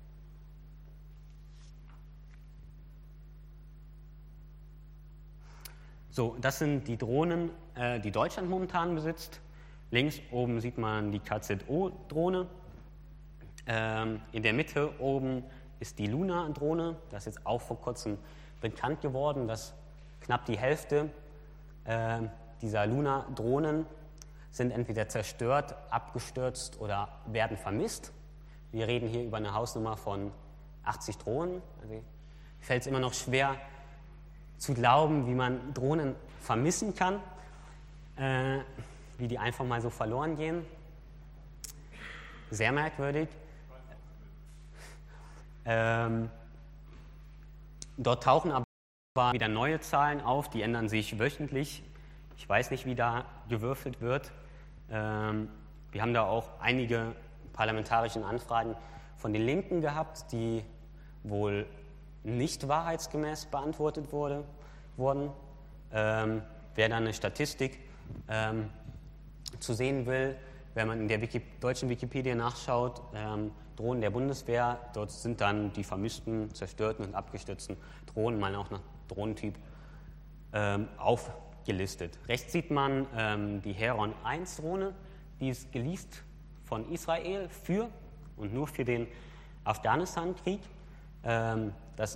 So, das sind die Drohnen, äh, die Deutschland momentan besitzt. Links oben sieht man die K Z O-Drohne. Ähm, in der Mitte oben ist die Luna-Drohne. Das ist jetzt auch vor kurzem bekannt geworden, dass knapp die Hälfte äh, dieser Luna-Drohnen sind entweder zerstört, abgestürzt oder werden vermisst. Wir reden hier über eine Hausnummer von achtzig Drohnen. Also mir fällt es immer noch schwer zu glauben, wie man Drohnen vermissen kann, äh, wie die einfach mal so verloren gehen. Sehr merkwürdig. Ähm, dort tauchen aber wieder neue Zahlen auf, die ändern sich wöchentlich. Ich weiß nicht, wie da gewürfelt wird. Ähm, wir haben da auch einige parlamentarische Anfragen von den Linken gehabt, die wohl nicht wahrheitsgemäß beantwortet wurde, wurden. Ähm, wer da eine Statistik ähm, zu sehen will, wenn man in der Wiki- deutschen Wikipedia nachschaut, ähm, Drohnen der Bundeswehr, dort sind dann die vermissten, zerstörten und abgestürzten Drohnen, mal auch nach Drohnentyp, ähm, aufgelistet. Rechts sieht man ähm, die Heron eins Drohne, die ist geleast von Israel für und nur für den Afghanistan-Krieg. Ähm, das,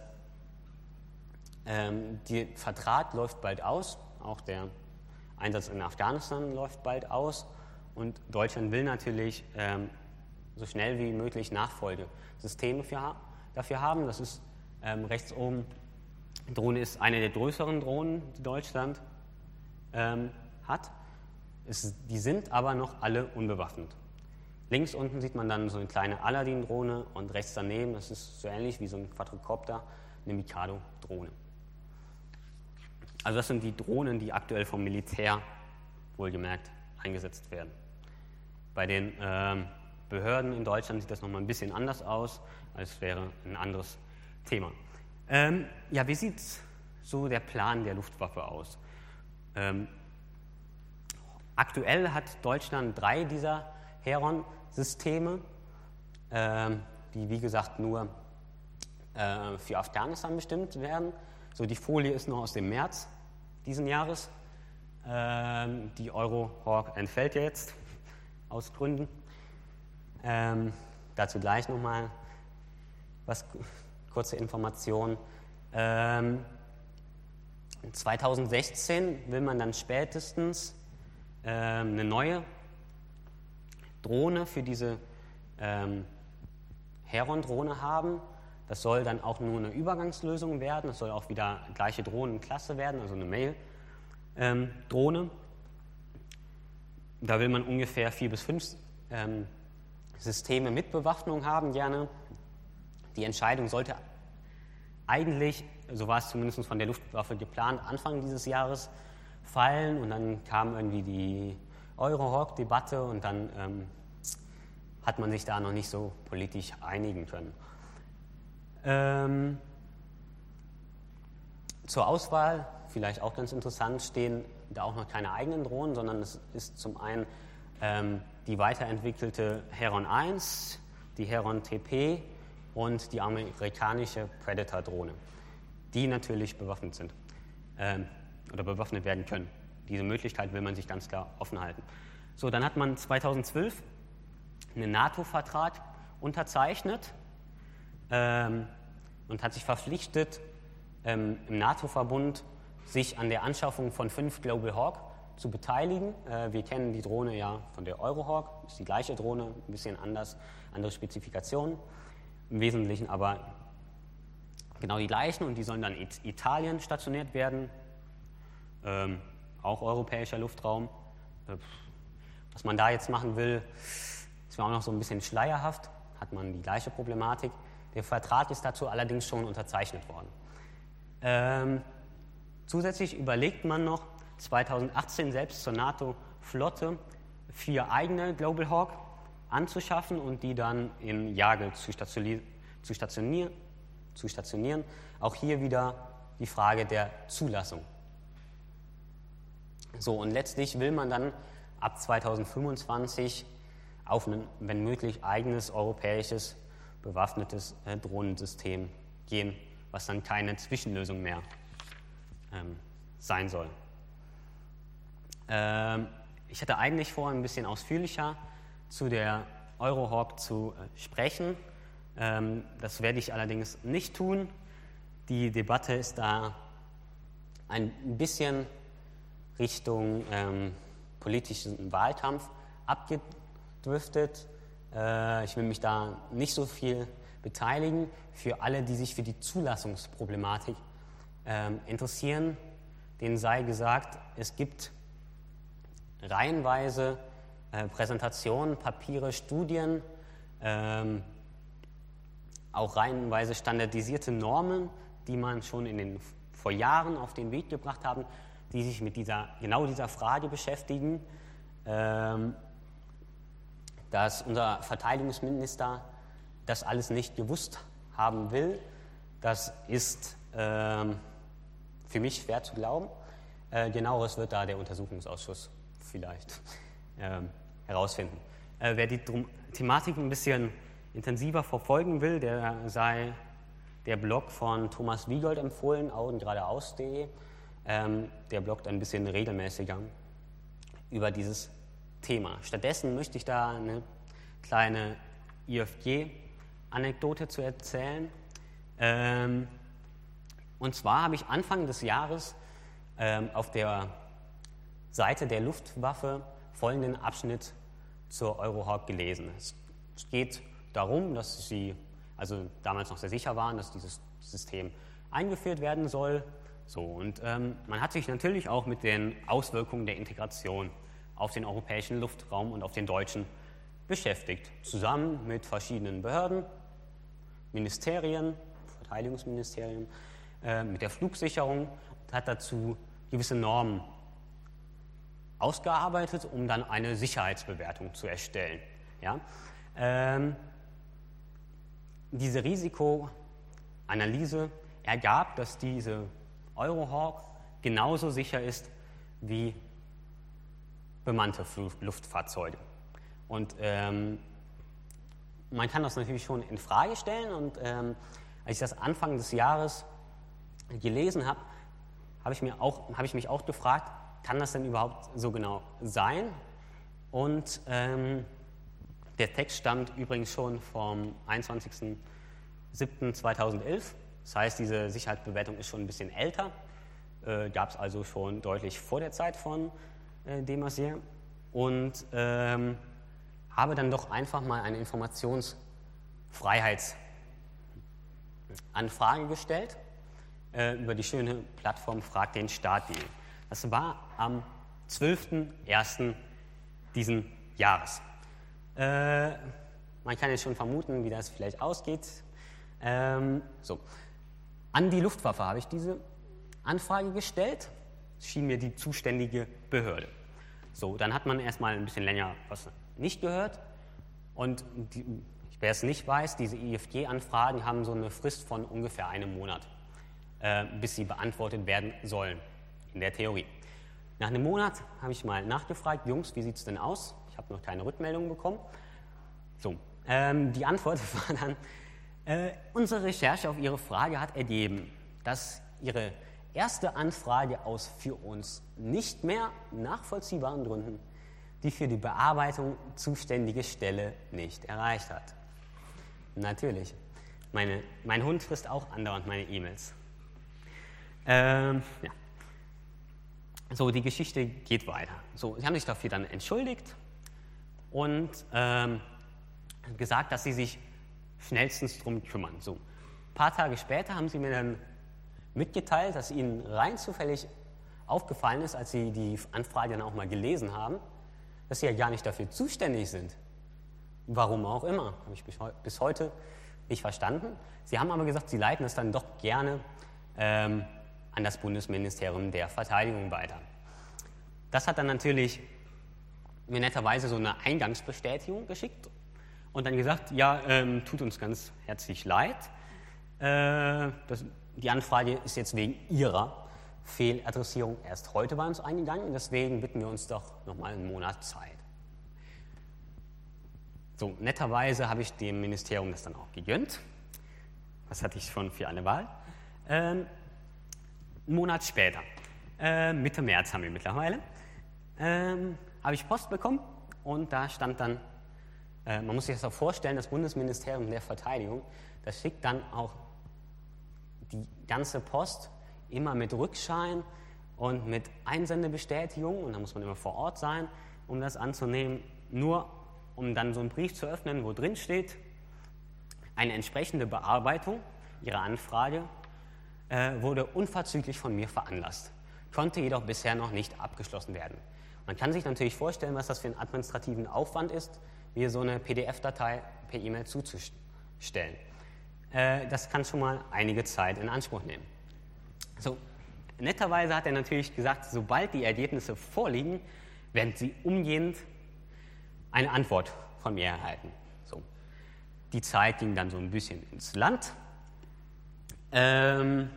ähm, der Vertrag läuft bald aus, auch der Einsatz in Afghanistan läuft bald aus und Deutschland will natürlich ähm, so schnell wie möglich Nachfolgesysteme für, dafür haben. Das ist ähm, rechts oben, die Drohne ist eine der größeren Drohnen, die Deutschland ähm, hat. Es, die sind aber noch alle unbewaffnet. Links unten sieht man dann so eine kleine Aladdin-Drohne und rechts daneben, das ist so ähnlich wie so ein Quadrocopter, eine Mikado-Drohne. Also das sind die Drohnen, die aktuell vom Militär, wohlgemerkt, eingesetzt werden. Bei den ähm, Behörden in Deutschland sieht das nochmal ein bisschen anders aus, als wäre ein anderes Thema. Ähm, ja, wie sieht so der Plan der Luftwaffe aus? Ähm, aktuell hat Deutschland drei dieser Heron-Systeme, ähm, die wie gesagt nur äh, für Afghanistan bestimmt werden. So, die Folie ist noch aus dem März diesen Jahres. Ähm, die Eurohawk entfällt ja jetzt aus Gründen. Ähm, dazu gleich nochmal was kurze Information. Ähm, zwanzig sechzehn will man dann spätestens äh, eine neue Drohne für diese ähm, Heron-Drohne haben. Das soll dann auch nur eine Übergangslösung werden. Das soll auch wieder gleiche Drohnenklasse werden, also eine Mail-Drohne. Ähm, da will man ungefähr vier bis fünf ähm, Systeme mit Bewaffnung haben, gerne. Die Entscheidung sollte eigentlich, so war es zumindest von der Luftwaffe geplant, Anfang dieses Jahres fallen. Und dann kam irgendwie die Eurohawk-Debatte und dann ähm, hat man sich da noch nicht so politisch einigen können. Ähm, zur Auswahl, vielleicht auch ganz interessant, stehen da auch noch keine eigenen Drohnen, sondern es ist zum einen ähm, die weiterentwickelte Heron eins, die Heron T P und die amerikanische Predator-Drohne, die natürlich bewaffnet sind ähm, oder bewaffnet werden können. Diese Möglichkeit will man sich ganz klar offen halten. So, dann hat man zweitausendzwölf einen NATO-Vertrag unterzeichnet ähm, und hat sich verpflichtet, ähm, im NATO-Verbund sich an der Anschaffung von fünf Global Hawk zu beteiligen. Äh, wir kennen die Drohne ja von der Eurohawk, ist die gleiche Drohne, ein bisschen anders, andere Spezifikationen, im Wesentlichen aber genau die gleichen und die sollen dann in Italien stationiert werden, ähm, auch europäischer Luftraum. Äh, was man da jetzt machen will, ist mir auch noch so ein bisschen schleierhaft, hat man die gleiche Problematik. Der Vertrag ist dazu allerdings schon unterzeichnet worden. Ähm, zusätzlich überlegt man noch, zweitausendachtzehn selbst zur NATO-Flotte vier eigene Global Hawk anzuschaffen und die dann in Jagel zu, stationier- zu, stationier- zu stationieren. Auch hier wieder die Frage der Zulassung. So, und letztlich will man dann ab zweitausendfünfundzwanzig auf ein, wenn möglich, eigenes europäisches bewaffnetes äh, Drohnensystem gehen, was dann keine Zwischenlösung mehr ähm, sein soll. Ähm, ich hatte eigentlich vor, ein bisschen ausführlicher zu der Eurohawk zu äh, sprechen. Ähm, das werde ich allerdings nicht tun. Die Debatte ist da ein bisschen Richtung ähm, politischen Wahlkampf abgedriftet. Äh, ich will mich da nicht so viel beteiligen. Für alle, die sich für die Zulassungsproblematik ähm, interessieren, denen sei gesagt, es gibt reihenweise äh, Präsentationen, Papiere, Studien, ähm, auch reihenweise standardisierte Normen, die man schon in den, vor Jahren auf den Weg gebracht haben, die sich mit dieser, genau dieser Frage beschäftigen, ähm, dass unser Verteidigungsminister das alles nicht gewusst haben will. Das ist ähm, für mich schwer zu glauben. Äh, genaueres wird da der Untersuchungsausschuss vielleicht ähm, herausfinden. Äh, wer die Drum- Thematik ein bisschen intensiver verfolgen will, der sei der Blog von Thomas Wiegold empfohlen, augengradeaus punkt de. Ähm, der bloggt ein bisschen regelmäßiger über dieses Thema. Stattdessen möchte ich da eine kleine I F G-Anekdote zu erzählen. Ähm, und zwar habe ich Anfang des Jahres ähm, auf der Seite der Luftwaffe folgenden Abschnitt zur Eurohawk gelesen. Es geht darum, dass sie also damals noch sehr sicher waren, dass dieses System eingeführt werden soll. So, und ähm, man hat sich natürlich auch mit den Auswirkungen der Integration auf den europäischen Luftraum und auf den deutschen beschäftigt, zusammen mit verschiedenen Behörden, Ministerien, Verteidigungsministerien, äh, mit der Flugsicherung und hat dazu gewisse Normen ausgearbeitet, um dann eine Sicherheitsbewertung zu erstellen. Ja? Ähm, diese Risikoanalyse ergab, dass diese Eurohawk genauso sicher ist wie bemannte Luftfahrzeuge. Und ähm, man kann das natürlich schon in Frage stellen. Und ähm, als ich das Anfang des Jahres gelesen habe, habe ich, mir auch, habe ich mich auch gefragt, kann das denn überhaupt so genau sein? Und ähm, der Text stammt übrigens schon vom einundzwanzigsten siebten zweitausendelf. Das heißt, diese Sicherheitsbewertung ist schon ein bisschen älter, äh, gab es also schon deutlich vor der Zeit von äh, de Maizière. und ähm, habe dann doch einfach mal eine Informationsfreiheitsanfrage gestellt äh, über die schöne Plattform frag den staat punkt de. Das war am zwölften ersten diesen Jahres. Äh, man kann jetzt schon vermuten, wie das vielleicht ausgeht. Ähm, so. An die Luftwaffe habe ich diese Anfrage gestellt. Es schien mir die zuständige Behörde. So, dann hat man erstmal ein bisschen länger was nicht gehört. Und die, wer es nicht weiß, diese I F G-Anfragen haben so eine Frist von ungefähr einem Monat, äh, bis sie beantwortet werden sollen, in der Theorie. Nach einem Monat habe ich mal nachgefragt, Jungs, wie sieht es denn aus? Ich habe noch keine Rückmeldung bekommen. So, ähm, die Antwort war dann, äh, unsere Recherche auf Ihre Frage hat ergeben, dass Ihre erste Anfrage aus für uns nicht mehr nachvollziehbaren Gründen die für die Bearbeitung zuständige Stelle nicht erreicht hat. Natürlich, meine, mein Hund frisst auch andauernd meine E-Mails. Ähm, ja. So, die Geschichte geht weiter. So, sie haben sich dafür dann entschuldigt und ähm, gesagt, dass sie sich schnellstens drum kümmern. So, ein paar Tage später haben sie mir dann mitgeteilt, dass ihnen rein zufällig aufgefallen ist, als sie die Anfrage dann auch mal gelesen haben, dass sie ja gar nicht dafür zuständig sind. Warum auch immer, habe ich bis heute nicht verstanden. Sie haben aber gesagt, sie leiten es dann doch gerne ähm, an das Bundesministerium der Verteidigung weiter. Das hat dann natürlich mir netterweise so eine Eingangsbestätigung geschickt und dann gesagt, ja, ähm, tut uns ganz herzlich leid. Äh, das, die Anfrage ist jetzt wegen Ihrer Fehladressierung erst heute bei uns eingegangen, deswegen bitten wir uns doch nochmal einen Monat Zeit. So, netterweise habe ich dem Ministerium das dann auch gegönnt. Was hatte ich schon für eine Wahl? Ähm, einen Monat später, äh, Mitte März haben wir mittlerweile, ähm, habe ich Post bekommen und da stand dann, äh, man muss sich das auch vorstellen, das Bundesministerium der Verteidigung, das schickt dann auch die ganze Post immer mit Rückschein und mit Einsendebestätigung und da muss man immer vor Ort sein, um das anzunehmen, nur um dann so einen Brief zu öffnen, wo drin steht, eine entsprechende Bearbeitung Ihrer Anfrage äh, wurde unverzüglich von mir veranlasst, konnte jedoch bisher noch nicht abgeschlossen werden. Man kann sich natürlich vorstellen, was das für einen administrativen Aufwand ist, mir so eine P D F-Datei per E-Mail zuzustellen. Äh, das kann schon mal einige Zeit in Anspruch nehmen. So, netterweise hat er natürlich gesagt, sobald die Ergebnisse vorliegen, werden Sie umgehend eine Antwort von mir erhalten. So, die Zeit ging dann so ein bisschen ins Land. Ähm,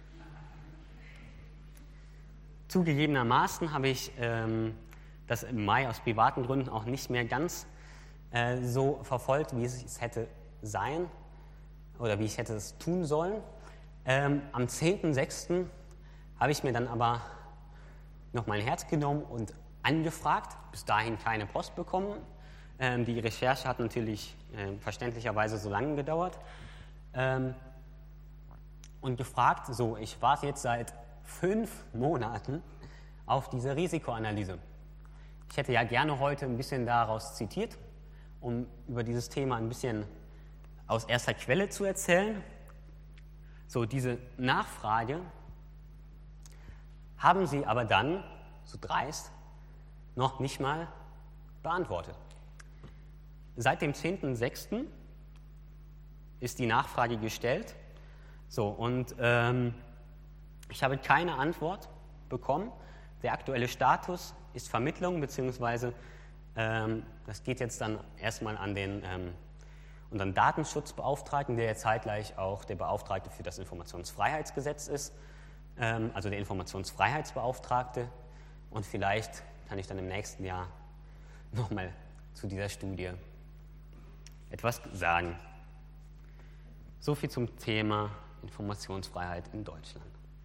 zugegebenermaßen habe ich ähm, das im Mai aus privaten Gründen auch nicht mehr ganz äh, so verfolgt, wie es hätte sein oder wie ich hätte es tun sollen. Ähm, am zehnten sechsten habe ich mir dann aber noch mein Herz genommen und angefragt, bis dahin keine Post bekommen. Ähm, die Recherche hat natürlich äh, verständlicherweise so lange gedauert. Ähm, und gefragt, so, ich warte jetzt seit fünf Monaten auf diese Risikoanalyse. Ich hätte ja gerne heute ein bisschen daraus zitiert, um über dieses Thema ein bisschen aus erster Quelle zu erzählen. So, diese Nachfrage haben Sie aber dann, so dreist, noch nicht mal beantwortet. Seit dem zehnten sechsten ist die Nachfrage gestellt. So, und ähm, ich habe keine Antwort bekommen. Der aktuelle Status ist Vermittlung, beziehungsweise ähm, das geht jetzt dann erstmal an den ähm, unseren Datenschutzbeauftragten, der ja zeitgleich auch der Beauftragte für das Informationsfreiheitsgesetz ist, ähm, also der Informationsfreiheitsbeauftragte. Und vielleicht kann ich dann im nächsten Jahr nochmal zu dieser Studie etwas sagen. So viel zum Thema Informationsfreiheit in Deutschland.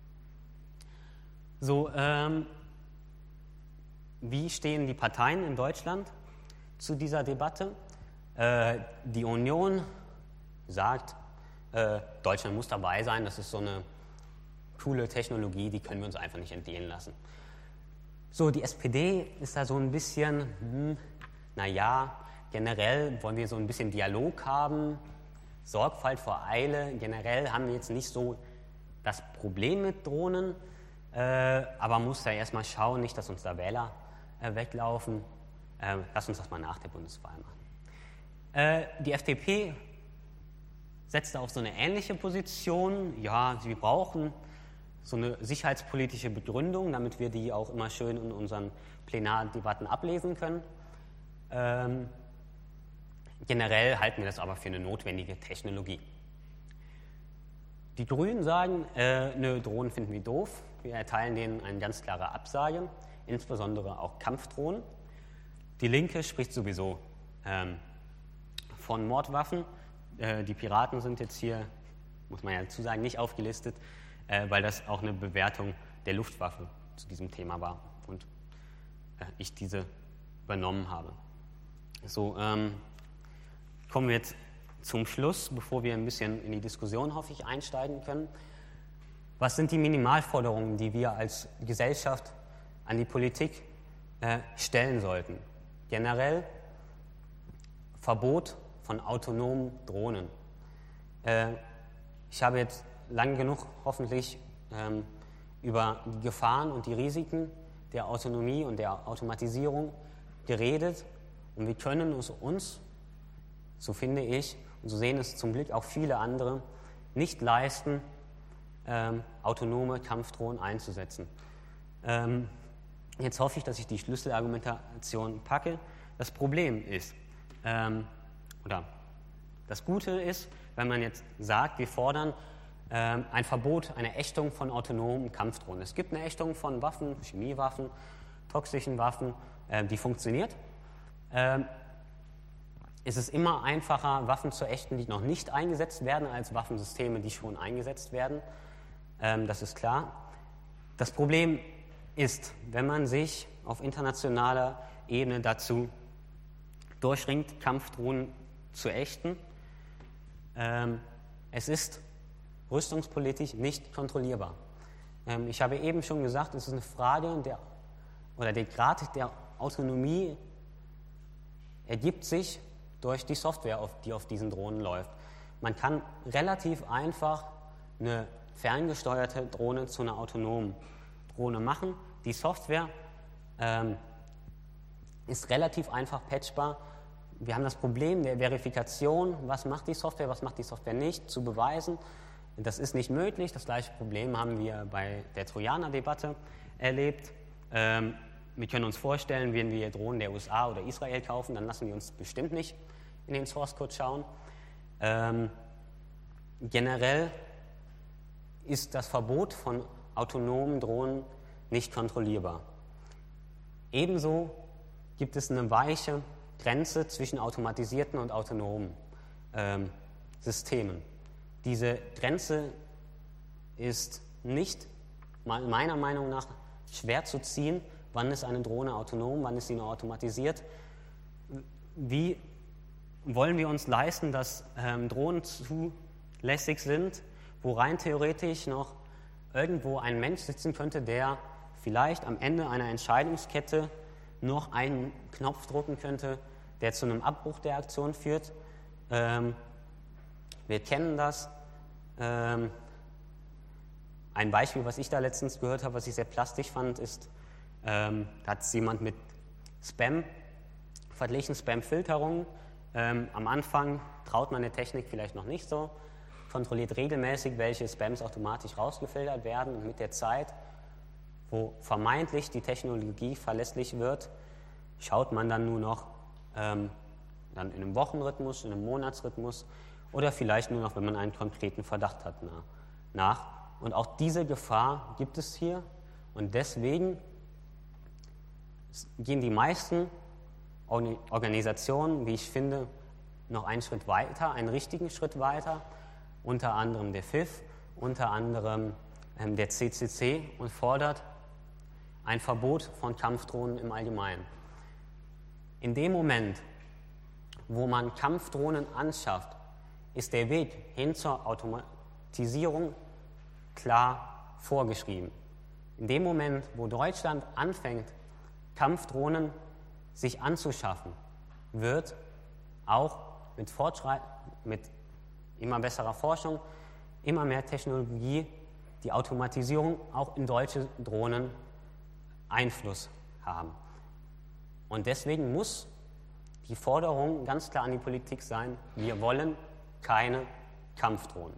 So, ähm, wie stehen die Parteien in Deutschland zu dieser Debatte? Äh, die Union sagt, äh, Deutschland muss dabei sein, das ist so eine coole Technologie, die können wir uns einfach nicht entgehen lassen. So, die S P D ist da so ein bisschen, hm, naja, generell wollen wir so ein bisschen Dialog haben, Sorgfalt vor Eile. Generell haben wir jetzt nicht so das Problem mit Drohnen, äh, aber man muss da erstmal schauen, nicht, dass uns da Wähler äh, weglaufen. Äh, lass uns das mal nach der Bundeswahl machen. Äh, die F D P setzt auf so eine ähnliche Position. Ja, sie brauchen so eine sicherheitspolitische Begründung, damit wir die auch immer schön in unseren Plenardebatten ablesen können. Ähm, generell halten wir das aber für eine notwendige Technologie. Die Grünen sagen, äh, nö, Drohnen finden wir doof. Wir erteilen denen eine ganz klare Absage, insbesondere auch Kampfdrohnen. Die Linke spricht sowieso ähm, von Mordwaffen. Äh, die Piraten sind jetzt hier, muss man ja dazu sagen, nicht aufgelistet, äh, weil das auch eine Bewertung der Luftwaffe zu diesem Thema war und äh, ich diese übernommen habe. So, ähm, kommen wir jetzt zum Schluss, bevor wir ein bisschen in die Diskussion, hoffe ich, einsteigen können. Was sind die Minimalforderungen, die wir als Gesellschaft an die Politik äh, stellen sollten? Generell Verbot von autonomen Drohnen. Äh, ich habe jetzt lang genug hoffentlich ähm, über die Gefahren und die Risiken der Autonomie und der Automatisierung geredet und wir können es uns, so finde ich, und so sehen es zum Glück auch viele andere, nicht leisten, ähm, autonome Kampfdrohnen einzusetzen. Ähm, jetzt hoffe ich, dass ich die Schlüsselargumentation packe. Das Problem ist, ähm, oder das Gute ist, wenn man jetzt sagt, wir fordern ähm, ein Verbot, eine Ächtung von autonomen Kampfdrohnen. Es gibt eine Ächtung von Waffen, Chemiewaffen, toxischen Waffen, äh, die funktioniert. Ähm, Es ist immer einfacher, Waffen zu ächten, die noch nicht eingesetzt werden, als Waffensysteme, die schon eingesetzt werden. Ähm, das ist klar. Das Problem ist, wenn man sich auf internationaler Ebene dazu durchringt, Kampfdrohnen zu ächten, ähm, es ist rüstungspolitisch nicht kontrollierbar. Ähm, ich habe eben schon gesagt, es ist eine Frage der, oder der Grad der Autonomie ergibt sich durch die Software, die auf diesen Drohnen läuft. Man kann relativ einfach eine ferngesteuerte Drohne zu einer autonomen Drohne machen. Die Software ähm, ist relativ einfach patchbar. Wir haben das Problem der Verifikation, was macht die Software, was macht die Software nicht, zu beweisen. Das ist nicht möglich. Das gleiche Problem haben wir bei der Trojaner-Debatte erlebt. Ähm, wir können uns vorstellen, wenn wir Drohnen der U S A oder Israel kaufen, dann lassen die uns bestimmt nicht in den Source Code schauen. Ähm, generell ist das Verbot von autonomen Drohnen nicht kontrollierbar. Ebenso gibt es eine weiche Grenze zwischen automatisierten und autonomen ähm, Systemen. Diese Grenze ist nicht, meiner Meinung nach, schwer zu ziehen. Wann ist eine Drohne autonom, wann ist sie nur automatisiert? Wie wollen wir uns leisten, dass ähm, Drohnen zulässig sind, wo rein theoretisch noch irgendwo ein Mensch sitzen könnte, der vielleicht am Ende einer Entscheidungskette noch einen Knopf drücken könnte, der zu einem Abbruch der Aktion führt. Ähm, wir kennen das. Ähm, ein Beispiel, was ich da letztens gehört habe, was ich sehr plastisch fand, ist, ähm, da hat es jemand mit Spam verglichen, Spam-Filterung. Ähm, am Anfang traut man der Technik vielleicht noch nicht so, kontrolliert regelmäßig, welche Spams automatisch rausgefiltert werden und mit der Zeit, wo vermeintlich die Technologie verlässlich wird, schaut man dann nur noch ähm, dann in einem Wochenrhythmus, in einem Monatsrhythmus oder vielleicht nur noch, wenn man einen konkreten Verdacht hat, na, nach. Und auch diese Gefahr gibt es hier und deswegen gehen die meisten Organisationen, wie ich finde, noch einen Schritt weiter, einen richtigen Schritt weiter, unter anderem der F I F, unter anderem ähm, der C C C und fordert ein Verbot von Kampfdrohnen im Allgemeinen. In dem Moment, wo man Kampfdrohnen anschafft, ist der Weg hin zur Automatisierung klar vorgeschrieben. In dem Moment, wo Deutschland anfängt, Kampfdrohnen sich anzuschaffen, wird auch mit Fortschreit, mit immer besserer Forschung, immer mehr Technologie, die Automatisierung auch in solche Drohnen Einfluss haben. Und deswegen muss die Forderung ganz klar an die Politik sein, wir wollen keine Kampfdrohnen.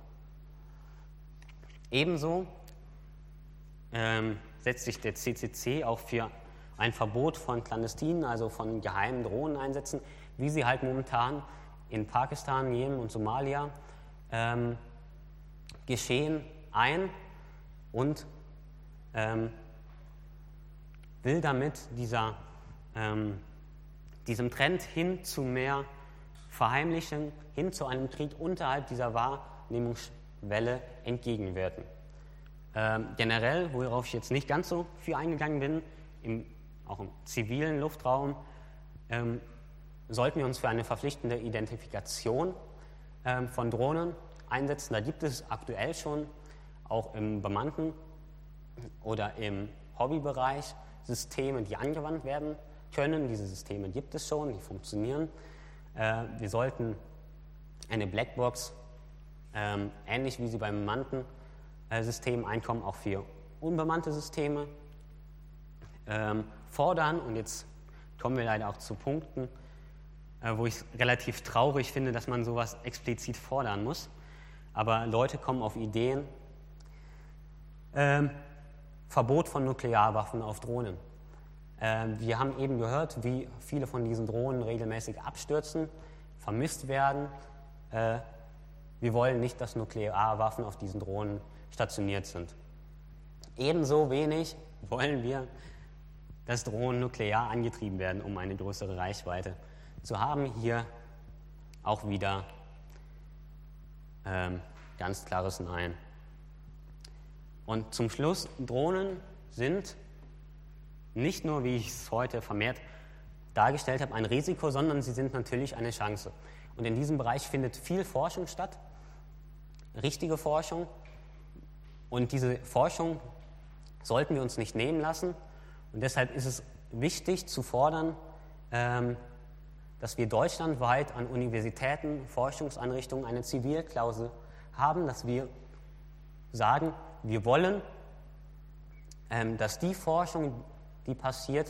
Ebenso ähm, setzt sich der C C C auch für ein Verbot von clandestinen, also von geheimen Drohneneinsätzen, wie sie halt momentan in Pakistan, Jemen und Somalia ähm, geschehen, ein und ähm, will damit dieser, ähm, diesem Trend hin zu mehr Verheimlichung, hin zu einem Krieg unterhalb dieser Wahrnehmungsschwelle entgegenwirken. Ähm, generell, worauf ich jetzt nicht ganz so viel eingegangen bin, im, auch im zivilen Luftraum, ähm, sollten wir uns für eine verpflichtende Identifikation ähm, von Drohnen einsetzen. Da gibt es aktuell schon auch im bemannten oder im Hobbybereich Systeme, die angewandt werden können. Diese Systeme gibt es schon, die funktionieren. Äh, wir sollten eine Blackbox, ähm, ähnlich wie sie beim bemannten äh, System einkommen, auch für unbemannte Systeme ähm, fordern. Und jetzt kommen wir leider auch zu Punkten, äh, wo ich es relativ traurig finde, dass man sowas explizit fordern muss. Aber Leute kommen auf Ideen, ähm, Verbot von Nuklearwaffen auf Drohnen. Ähm, wir haben eben gehört, wie viele von diesen Drohnen regelmäßig abstürzen, vermisst werden. Äh, wir wollen nicht, dass Nuklearwaffen auf diesen Drohnen stationiert sind. Ebenso wenig wollen wir, dass Drohnen nuklear angetrieben werden, um eine größere Reichweite zu haben. Hier auch wieder ähm, ganz klares Nein. Und zum Schluss, Drohnen sind nicht nur, wie ich es heute vermehrt dargestellt habe, ein Risiko, sondern sie sind natürlich eine Chance. Und in diesem Bereich findet viel Forschung statt, richtige Forschung. Und diese Forschung sollten wir uns nicht nehmen lassen. Und deshalb ist es wichtig zu fordern, ähm, dass wir deutschlandweit an Universitäten, Forschungseinrichtungen eine Zivilklausel haben, dass wir sagen, wir wollen, ähm, dass die Forschung, die passiert,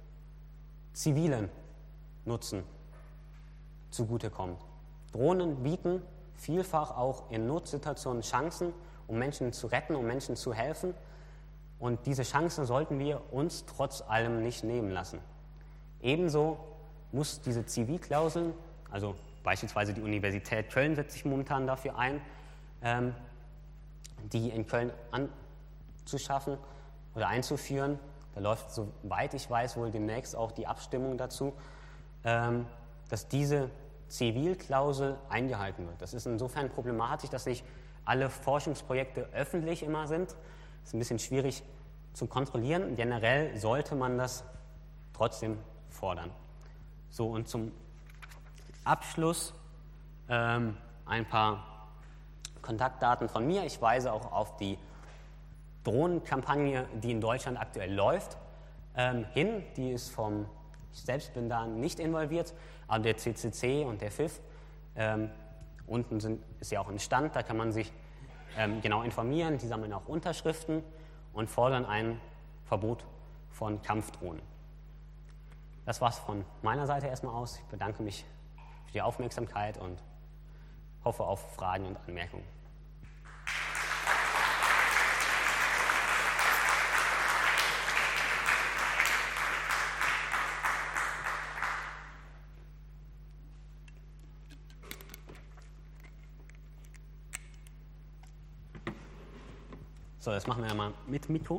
zivilen Nutzen zugutekommt. Drohnen bieten vielfach auch in Notsituationen Chancen, um Menschen zu retten, um Menschen zu helfen. Und diese Chance sollten wir uns trotz allem nicht nehmen lassen. Ebenso muss diese Zivilklausel, also beispielsweise die Universität Köln setzt sich momentan dafür ein, ähm, die in Köln anzuschaffen oder einzuführen. Da läuft, soweit ich weiß, wohl demnächst auch die Abstimmung dazu, ähm, dass diese Zivilklausel eingehalten wird. Das ist insofern problematisch, dass nicht alle Forschungsprojekte öffentlich immer sind. Das ist ein bisschen schwierig zu kontrollieren. Generell sollte man das trotzdem fordern. So, und zum Abschluss ähm, ein paar Kontaktdaten von mir. Ich weise auch auf die Drohnenkampagne, die in Deutschland aktuell läuft, ähm, hin. Die ist vom, ich selbst bin da nicht involviert, aber der C C C und der F I F, ähm, unten sind, ist ja auch ein Stand, da kann man sich ähm, genau informieren. Die sammeln auch Unterschriften und fordern ein Verbot von Kampfdrohnen. Das war's von meiner Seite erstmal aus. Ich bedanke mich für die Aufmerksamkeit und hoffe auf Fragen und Anmerkungen. So, das machen wir mal mit Mikro.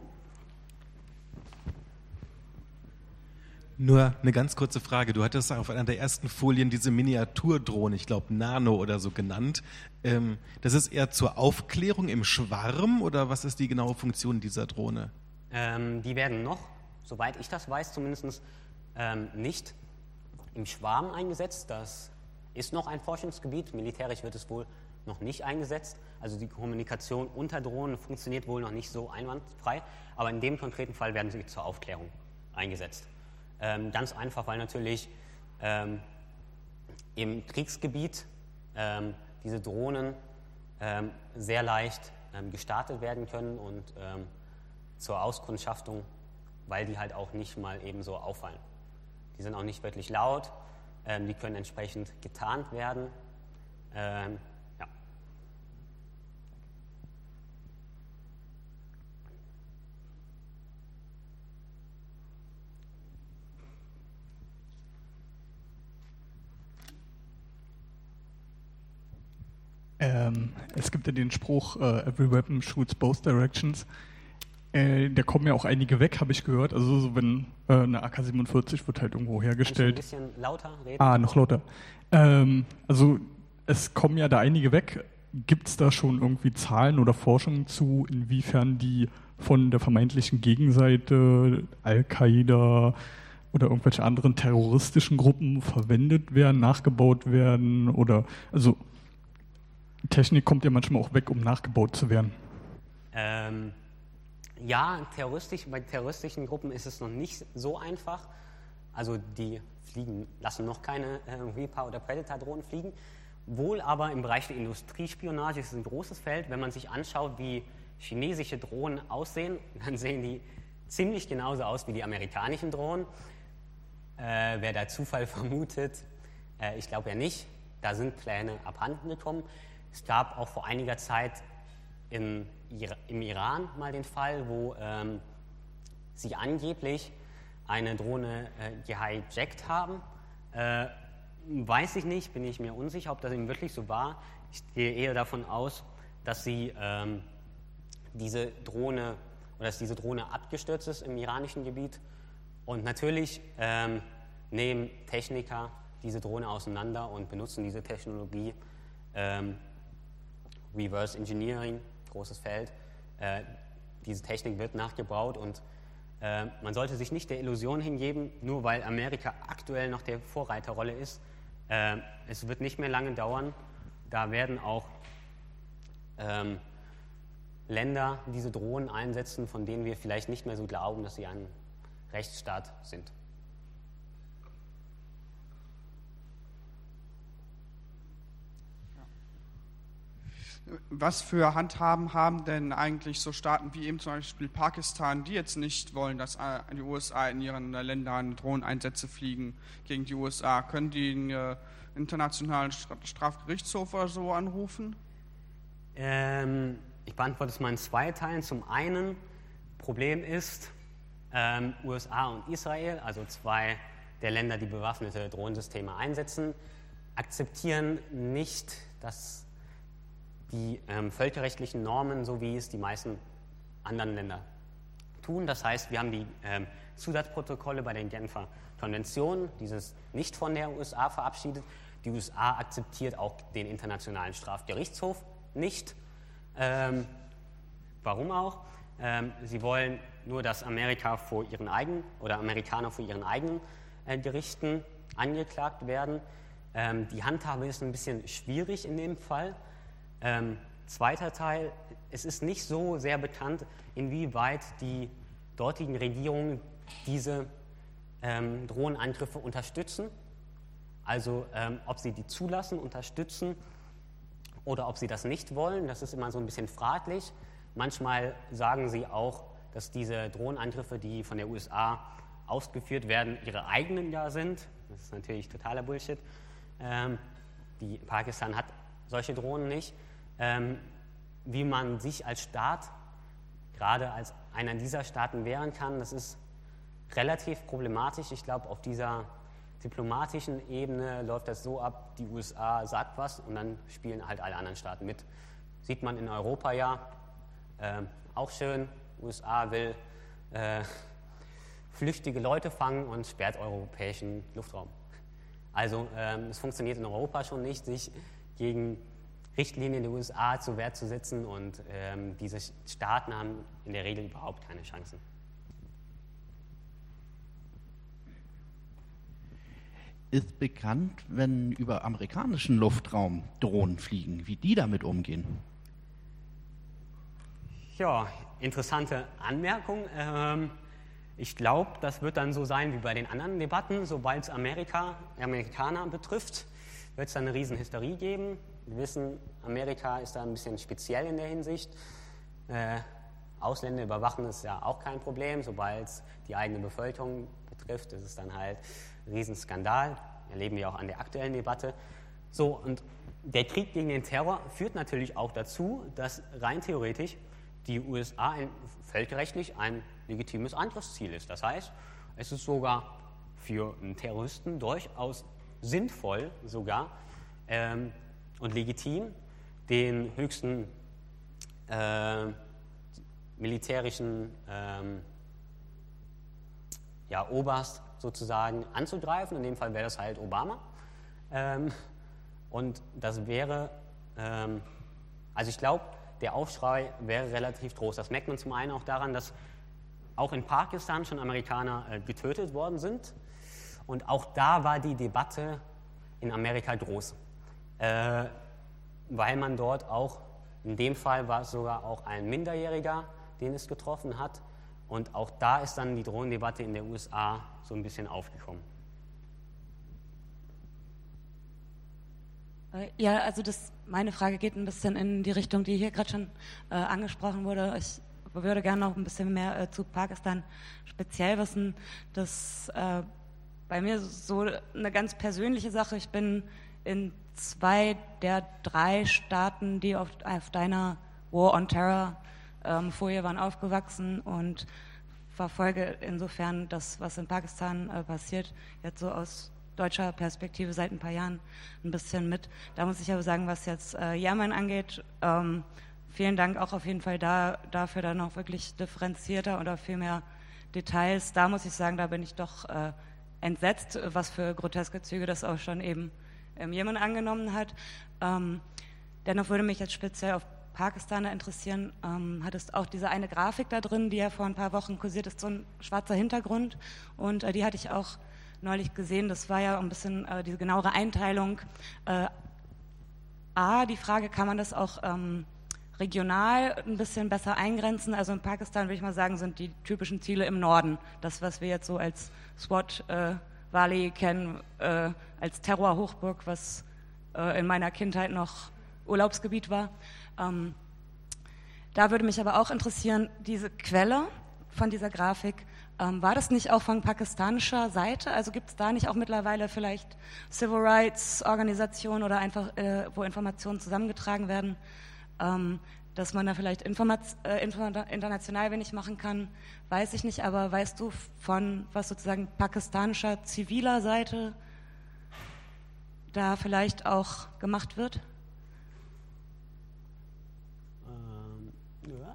Nur eine ganz kurze Frage. Du hattest auf einer der ersten Folien diese Miniaturdrohne, ich glaube Nano oder so genannt. Ähm, das ist eher zur Aufklärung im Schwarm oder was ist die genaue Funktion dieser Drohne? Ähm, die werden noch, soweit ich das weiß, zumindest ähm, nicht im Schwarm eingesetzt. Das ist noch ein Forschungsgebiet. Militärisch wird es wohl noch nicht eingesetzt. Also die Kommunikation unter Drohnen funktioniert wohl noch nicht so einwandfrei. Aber in dem konkreten Fall werden sie zur Aufklärung eingesetzt. Ähm, ganz einfach, weil natürlich ähm, im Kriegsgebiet ähm, diese Drohnen ähm, sehr leicht ähm, gestartet werden können und ähm, zur Auskundschaftung, weil die halt auch nicht mal eben so auffallen. Die sind auch nicht wirklich laut, ähm, die können entsprechend getarnt werden. Ähm, ja. Ähm, es gibt ja den Spruch, uh, every weapon shoots both directions. Äh, da kommen ja auch einige weg, habe ich gehört. Also so, wenn äh, eine A K siebenundvierzig wird halt irgendwo hergestellt. Kannst du ein bisschen lauter reden? Ah, noch lauter. Ähm, also es kommen ja da einige weg. Gibt es da schon irgendwie Zahlen oder Forschung zu, inwiefern die von der vermeintlichen Gegenseite, Al-Qaida oder irgendwelche anderen terroristischen Gruppen verwendet werden, nachgebaut werden? Oder also Technik kommt ja manchmal auch weg, um nachgebaut zu werden. Ähm, ja, terroristisch, bei terroristischen Gruppen ist es noch nicht so einfach. Also die fliegen, lassen noch keine äh, Reaper oder Predator-Drohnen fliegen. Wohl aber im Bereich der Industriespionage ist es ein großes Feld. Wenn man sich anschaut, wie chinesische Drohnen aussehen, dann sehen die ziemlich genauso aus wie die amerikanischen Drohnen. Äh, wer da Zufall vermutet, äh, ich glaube ja nicht. Da sind Pläne abhanden gekommen. Es gab auch vor einiger Zeit in, im Iran mal den Fall, wo ähm, sie angeblich eine Drohne äh, gehijackt haben. Äh, weiß ich nicht, bin ich mir unsicher, ob das eben wirklich so war. Ich gehe eher davon aus, dass sie ähm, diese Drohne oder dass diese Drohne abgestürzt ist im iranischen Gebiet. Und natürlich ähm, nehmen Techniker diese Drohne auseinander und benutzen diese Technologie. Ähm, Reverse Engineering, großes Feld. Äh, diese Technik wird nachgebaut und äh, man sollte sich nicht der Illusion hingeben, nur weil Amerika aktuell noch der Vorreiterrolle ist. Äh, es wird nicht mehr lange dauern. Da werden auch ähm, Länder diese Drohnen einsetzen, von denen wir vielleicht nicht mehr so glauben, dass sie ein Rechtsstaat sind. Was für Handhaben haben denn eigentlich so Staaten wie eben zum Beispiel Pakistan, die jetzt nicht wollen, dass die U S A in ihren Ländern Drohneneinsätze fliegen gegen die U S A? Können die einen internationalen Strafgerichtshof oder so anrufen? Ähm, ich beantworte es mal in zwei Teilen. Zum einen, Problem ist, ähm, U S A und Israel, also zwei der Länder, die bewaffnete Drohnensysteme einsetzen, akzeptieren nicht, dass die ähm, völkerrechtlichen Normen, so wie es die meisten anderen Länder tun. Das heißt, wir haben die ähm, Zusatzprotokolle bei den Genfer Konventionen, dieses nicht von der U S A verabschiedet. Die U S A akzeptiert auch den Internationalen Strafgerichtshof nicht. Ähm, warum auch? Ähm, sie wollen nur, dass Amerika vor ihren eigenen oder Amerikaner vor ihren eigenen äh, Gerichten angeklagt werden. Ähm, die Handhabe ist ein bisschen schwierig in dem Fall. Ähm, zweiter Teil, es ist nicht so sehr bekannt, inwieweit die dortigen Regierungen diese ähm, Drohnenangriffe unterstützen. Also ähm, ob sie die zulassen, unterstützen oder ob sie das nicht wollen, das ist immer so ein bisschen fraglich. Manchmal sagen sie auch, dass diese Drohnenangriffe, die von der U S A ausgeführt werden, ihre eigenen ja sind. Das ist natürlich totaler Bullshit. Ähm, die Pakistan hat solche Drohnen nicht. Ähm, wie man sich als Staat, gerade als einer dieser Staaten wehren kann, das ist relativ problematisch. Ich glaube, auf dieser diplomatischen Ebene läuft das so ab, die U S A sagt was und dann spielen halt alle anderen Staaten mit. Sieht man in Europa ja, äh, auch schön, U S A will äh, flüchtige Leute fangen und sperrt europäischen Luftraum. Also ähm, es funktioniert in Europa schon nicht, sich gegen Richtlinien der U S A zur Wehr zu setzen und ähm, diese Staaten haben in der Regel überhaupt keine Chancen. Ist bekannt, wenn über amerikanischen Luftraum Drohnen fliegen, wie die damit umgehen? Ja, interessante Anmerkung. Ähm, Ich glaube, das wird dann so sein wie bei den anderen Debatten. Sobald es Amerika, Amerikaner betrifft, wird es dann eine riesen Hysterie geben. Wir wissen, Amerika ist da ein bisschen speziell in der Hinsicht. Äh, Ausländer überwachen ist ja auch kein Problem. Sobald es die eigene Bevölkerung betrifft, ist es dann halt ein Riesenskandal. Erleben wir auch an der aktuellen Debatte. So, und der Krieg gegen den Terror führt natürlich auch dazu, dass rein theoretisch die U S A ein, völkerrechtlich ein legitimes Angriffsziel ist. Das heißt, es ist sogar für einen Terroristen durchaus sinnvoll sogar ähm, und legitim, den höchsten äh, militärischen ähm, ja, Oberst sozusagen anzugreifen. In dem Fall wäre das halt Obama. Ähm, und das wäre, ähm, also ich glaube, der Aufschrei wäre relativ groß. Das merkt man zum einen auch daran, dass auch in Pakistan schon Amerikaner äh, getötet worden sind. Und auch da war die Debatte in Amerika groß. Äh, weil man dort auch, in dem Fall war es sogar auch ein Minderjähriger, den es getroffen hat. Und auch da ist dann die Drohnendebatte in der U S A so ein bisschen aufgekommen. Ja, also das, meine Frage geht ein bisschen in die Richtung, die hier gerade schon äh, angesprochen wurde. Ich würde gerne noch ein bisschen mehr äh, zu Pakistan speziell wissen. Das äh, bei mir so eine ganz persönliche Sache. Ich bin in zwei der drei Staaten, die auf, auf deiner War on Terror ähm, Folie waren, aufgewachsen und verfolge insofern das, was in Pakistan äh, passiert, jetzt so aus deutscher Perspektive seit ein paar Jahren ein bisschen mit. Da muss ich aber sagen, was jetzt äh, Yemen angeht, ähm, vielen Dank auch auf jeden Fall da, dafür dann auch wirklich differenzierter oder viel mehr Details. Da muss ich sagen, da bin ich doch äh, entsetzt, was für groteske Züge das auch schon eben im Jemen angenommen hat. Ähm, dennoch würde mich jetzt speziell auf Pakistan interessieren. Ähm, hattest auch diese eine Grafik da drin, die ja vor ein paar Wochen kursiert ist, so ein schwarzer Hintergrund und äh, die hatte ich auch neulich gesehen. Das war ja ein bisschen äh, diese genauere Einteilung. Äh, A, die Frage, kann man das auch ähm, regional ein bisschen besser eingrenzen? Also in Pakistan, würde ich mal sagen, sind die typischen Ziele im Norden. Das, was wir jetzt so als Swat äh, Valley kennen, äh, als Terrorhochburg, was äh, in meiner Kindheit noch Urlaubsgebiet war. Ähm, da würde mich aber auch interessieren, diese Quelle von dieser Grafik, ähm, war das nicht auch von pakistanischer Seite? Also gibt es da nicht auch mittlerweile vielleicht Civil Rights Organisationen oder einfach, äh, wo Informationen zusammengetragen werden, ähm, dass man da vielleicht Informat- äh, international wenig machen kann, weiß ich nicht, aber weißt du von was sozusagen pakistanischer ziviler Seite da vielleicht auch gemacht wird? Ähm, ja.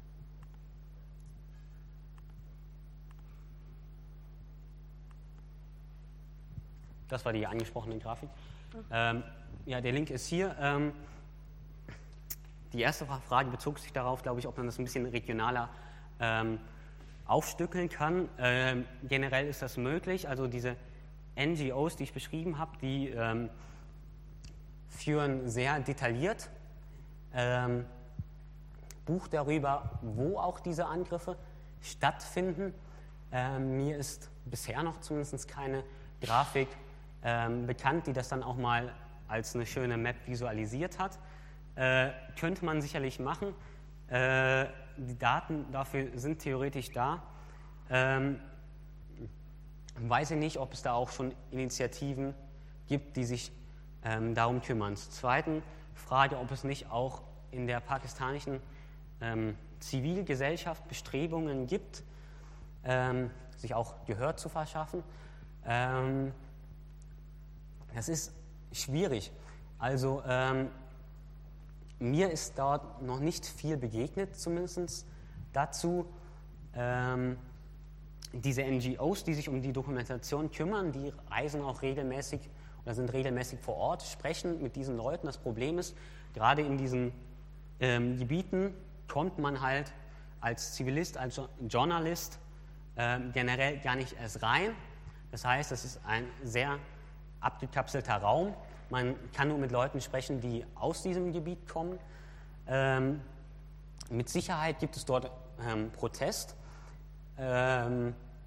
Das war die angesprochene Grafik. Mhm. Ähm, ja, der Link ist hier. Ähm, die erste Frage bezog sich darauf, glaube ich, ob man das ein bisschen regionaler ähm, aufstückeln kann. Ähm, generell ist das möglich. Also diese N G Os, die ich beschrieben habe, die ähm, führen sehr detailliert ähm, Buch darüber, wo auch diese Angriffe stattfinden. Ähm, mir ist bisher noch zumindest keine Grafik ähm, bekannt, die das dann auch mal als eine schöne Map visualisiert hat. Äh, könnte man sicherlich machen. Äh, die Daten dafür sind theoretisch da. Ähm, weiß ich nicht, ob es da auch schon Initiativen gibt, die sich ähm, darum kümmern. Zur zweiten Frage, ob es nicht auch in der pakistanischen ähm, Zivilgesellschaft Bestrebungen gibt, ähm, sich auch Gehör zu verschaffen. Ähm, das ist schwierig. Also ähm, mir ist dort noch nicht viel begegnet, zumindest dazu. Ähm, diese N G Os, die sich um die Dokumentation kümmern, die reisen auch regelmäßig oder sind regelmäßig vor Ort, sprechen mit diesen Leuten. Das Problem ist, gerade in diesen ähm, Gebieten kommt man halt als Zivilist, als jo- Journalist ähm, generell gar nicht erst rein. Das heißt, es ist ein sehr abgekapselter Raum. Man kann nur mit Leuten sprechen, die aus diesem Gebiet kommen. Ähm, mit Sicherheit gibt es dort ähm, Protest. Ähm,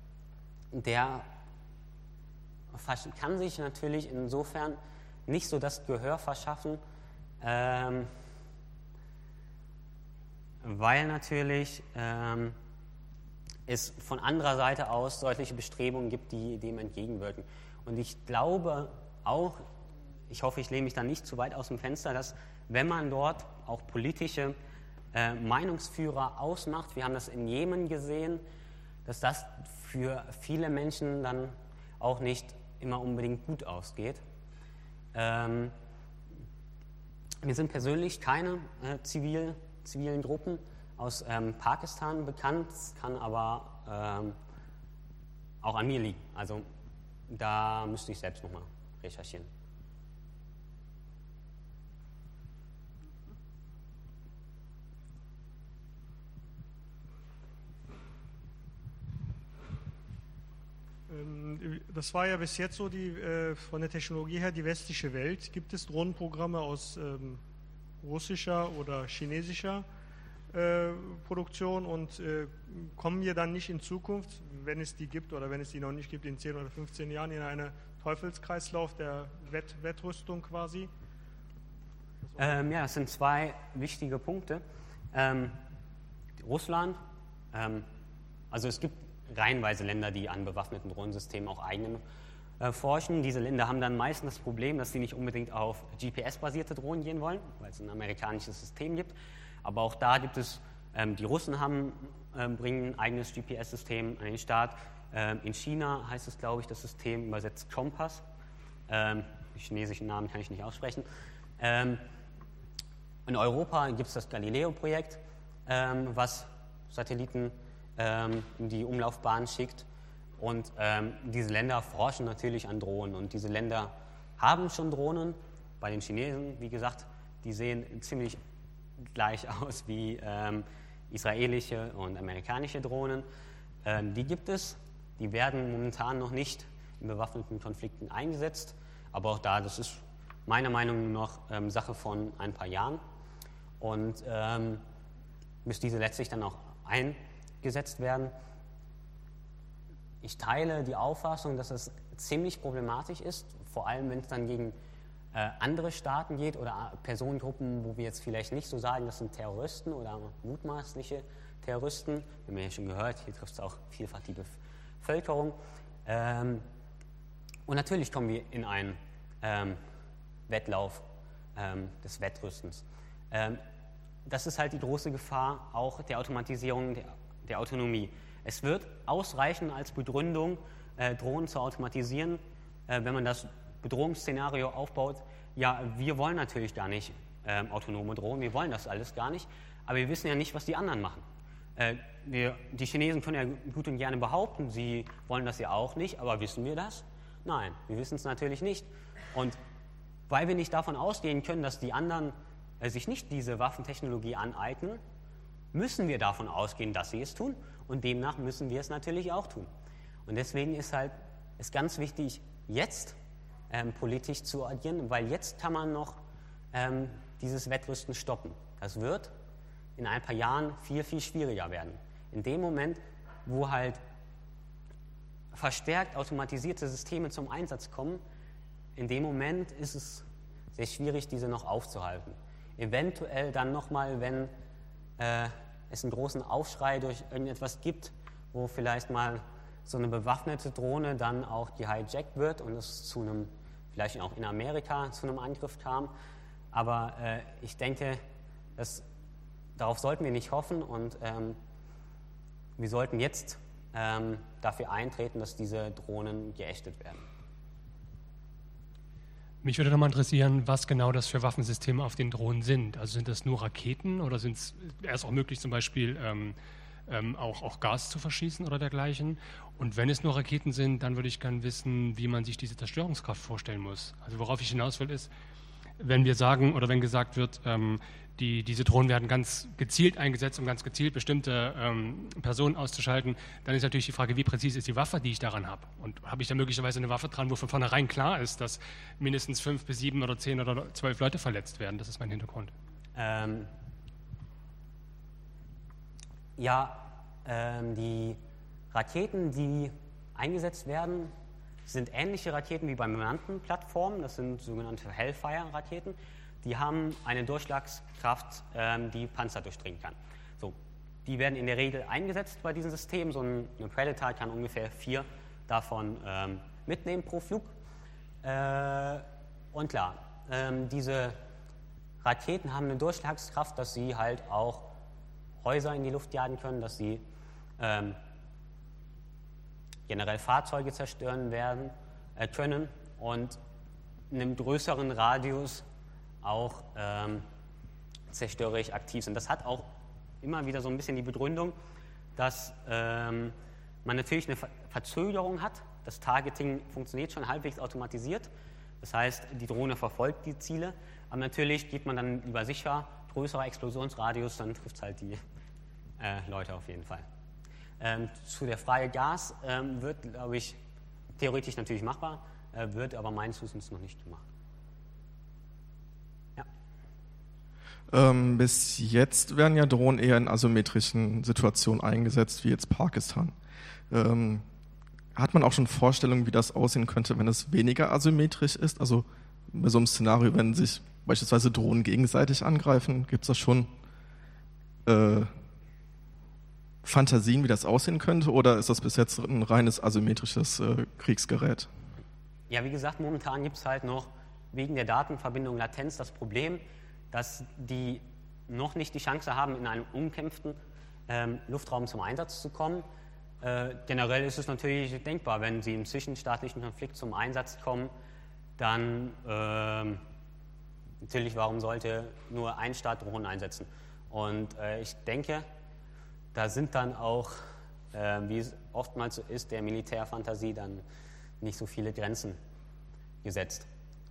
der kann sich natürlich insofern nicht so das Gehör verschaffen, ähm, weil natürlich ähm, es von anderer Seite aus deutliche Bestrebungen gibt, die dem entgegenwirken. Und ich glaube auch, ich hoffe, ich lehne mich da nicht zu weit aus dem Fenster, dass wenn man dort auch politische äh, Meinungsführer ausmacht, wir haben das in Jemen gesehen, dass das für viele Menschen dann auch nicht immer unbedingt gut ausgeht. Ähm, mir sind persönlich keine äh, zivil, zivilen Gruppen aus ähm, Pakistan bekannt, kann aber ähm, auch an mir liegen. Also da müsste ich selbst nochmal recherchieren. Das war ja bis jetzt so die, äh, von der Technologie her die westliche Welt. Gibt es Drohnenprogramme aus ähm, russischer oder chinesischer äh, Produktion und äh, kommen wir dann nicht in Zukunft, wenn es die gibt oder wenn es die noch nicht gibt, in zehn oder fünfzehn Jahren in einen Teufelskreislauf der Wett Wettrüstung quasi? Ähm, ja, das sind zwei wichtige Punkte. Ähm, Russland, ähm, also es gibt reihenweise Länder, die an bewaffneten Drohnensystemen auch eigenen äh, forschen. Diese Länder haben dann meistens das Problem, dass sie nicht unbedingt auf G P S-basierte Drohnen gehen wollen, weil es ein amerikanisches System gibt. Aber auch da gibt es, ähm, die Russen haben, äh, bringen ein eigenes G P S-System an den Start. Ähm, in China heißt es, glaube ich, das System übersetzt Kompass. Ähm, die chinesischen Namen kann ich nicht aussprechen. Ähm, in Europa gibt es das Galileo-Projekt, ähm, was Satelliten in die Umlaufbahn schickt. Und ähm, diese Länder forschen natürlich an Drohnen. Und diese Länder haben schon Drohnen. Bei den Chinesen, wie gesagt, die sehen ziemlich gleich aus wie ähm, israelische und amerikanische Drohnen. Ähm, die gibt es. Die werden momentan noch nicht in bewaffneten Konflikten eingesetzt. Aber auch da, das ist meiner Meinung nach ähm, Sache von ein paar Jahren. Und ähm, bis diese letztlich dann auch ein gesetzt werden. Ich teile die Auffassung, dass es ziemlich problematisch ist, vor allem wenn es dann gegen äh, andere Staaten geht oder Personengruppen, wo wir jetzt vielleicht nicht so sagen, das sind Terroristen oder mutmaßliche Terroristen. Wir haben ja schon gehört, hier trifft es auch vielfach die Bevölkerung. Ähm, und natürlich kommen wir in einen ähm, Wettlauf ähm, des Wettrüstens. Ähm, das ist halt die große Gefahr auch der Automatisierung der der Autonomie. Es wird ausreichen als Begründung, äh, Drohnen zu automatisieren, äh, wenn man das Bedrohungsszenario aufbaut. Ja, wir wollen natürlich gar nicht äh, autonome Drohnen, wir wollen das alles gar nicht, aber wir wissen ja nicht, was die anderen machen. Äh, wir, die Chinesen können ja gut und gerne behaupten, sie wollen das ja auch nicht, aber wissen wir das? Nein, wir wissen es natürlich nicht. Und weil wir nicht davon ausgehen können, dass die anderen äh, sich nicht diese Waffentechnologie aneignen, müssen wir davon ausgehen, dass sie es tun und demnach müssen wir es natürlich auch tun. Und deswegen ist halt ist ganz wichtig, jetzt ähm, politisch zu agieren, weil jetzt kann man noch ähm, dieses Wettrüsten stoppen. Das wird in ein paar Jahren viel, viel schwieriger werden. In dem Moment, wo halt verstärkt automatisierte Systeme zum Einsatz kommen, in dem Moment ist es sehr schwierig, diese noch aufzuhalten. Eventuell dann nochmal, wenn äh, es einen großen Aufschrei durch irgendetwas gibt, wo vielleicht mal so eine bewaffnete Drohne dann auch gehijackt wird und es zu einem, vielleicht auch in Amerika zu einem Angriff kam. Aber äh, ich denke, dass, darauf sollten wir nicht hoffen und ähm, wir sollten jetzt ähm, dafür eintreten, dass diese Drohnen geächtet werden. Mich würde nochmal interessieren, was genau das für Waffensysteme auf den Drohnen sind. Also sind das nur Raketen oder sind es erst auch möglich, zum Beispiel ähm, ähm, auch, auch Gas zu verschießen oder dergleichen? Und wenn es nur Raketen sind, dann würde ich gerne wissen, wie man sich diese Zerstörungskraft vorstellen muss. Also worauf ich hinaus will, ist, wenn wir sagen oder wenn gesagt wird, ähm, die, diese Drohnen werden ganz gezielt eingesetzt, um ganz gezielt bestimmte ähm, Personen auszuschalten, dann ist natürlich die Frage, wie präzise ist die Waffe, die ich daran habe? Und habe ich da möglicherweise eine Waffe dran, wo von vornherein klar ist, dass mindestens fünf bis sieben oder zehn oder zwölf Leute verletzt werden? Das ist mein Hintergrund. Ähm, ja, ähm, die Raketen, die eingesetzt werden, sind ähnliche Raketen wie bei bemannten Plattformen. Das sind sogenannte Hellfire-Raketen. Die haben eine Durchschlagskraft, ähm, die Panzer durchdringen kann. So, die werden in der Regel eingesetzt bei diesen Systemen. So ein, eine Predator kann ungefähr vier davon ähm, mitnehmen pro Flug. Äh, und klar, ähm, diese Raketen haben eine Durchschlagskraft, dass sie halt auch Häuser in die Luft jagen können, dass sie ähm, generell Fahrzeuge zerstören werden, äh, können und in einem größeren Radius auch ähm, zerstörerisch aktiv sind. Das hat auch immer wieder so ein bisschen die Begründung, dass ähm, man natürlich eine Ver Verzögerung hat. Das Targeting funktioniert schon halbwegs automatisiert. Das heißt, die Drohne verfolgt die Ziele, aber natürlich geht man dann lieber sicher, größerer Explosionsradius, dann trifft es halt die äh, Leute auf jeden Fall. Ähm, zu der Frage Gas ähm, wird, glaube ich, theoretisch natürlich machbar, äh, wird aber meines Wissens noch nicht gemacht. Ja. Ähm, bis jetzt werden ja Drohnen eher in asymmetrischen Situationen eingesetzt, wie jetzt Pakistan. Ähm, hat man auch schon Vorstellungen, wie das aussehen könnte, wenn es weniger asymmetrisch ist? Also bei so einem Szenario, wenn sich beispielsweise Drohnen gegenseitig angreifen, gibt es da schon äh, Fantasien, wie das aussehen könnte, oder ist das bis jetzt ein reines asymmetrisches äh, Kriegsgerät? Ja, wie gesagt, momentan gibt es halt noch wegen der Datenverbindung Latenz das Problem, dass die noch nicht die Chance haben, in einem umkämpften ähm, Luftraum zum Einsatz zu kommen. Äh, generell ist es natürlich denkbar, wenn sie im zwischenstaatlichen Konflikt zum Einsatz kommen, dann äh, natürlich, warum sollte nur ein Staat Drohnen einsetzen? Und äh, ich denke, da sind dann auch, äh, wie es oftmals so ist, der Militärfantasie dann nicht so viele Grenzen gesetzt.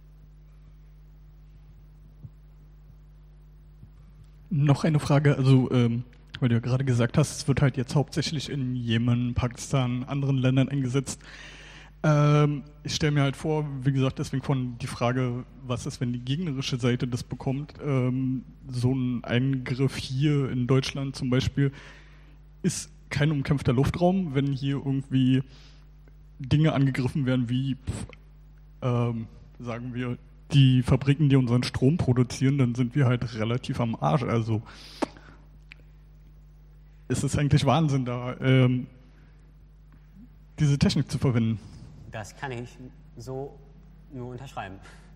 Noch eine Frage, also ähm, weil du ja gerade gesagt hast, es wird halt jetzt hauptsächlich in Jemen, Pakistan, anderen Ländern eingesetzt. Ähm, ich stelle mir halt vor, wie gesagt, deswegen von die Frage, was ist, wenn die gegnerische Seite das bekommt? Ähm, so ein Eingriff hier in Deutschland zum Beispiel ist kein umkämpfter Luftraum, wenn hier irgendwie Dinge angegriffen werden wie, pff, ähm, sagen wir, die Fabriken, die unseren Strom produzieren, dann sind wir halt relativ am Arsch. Also es ist eigentlich Wahnsinn, da ähm, diese Technik zu verwenden. Das kann ich so nur unterschreiben.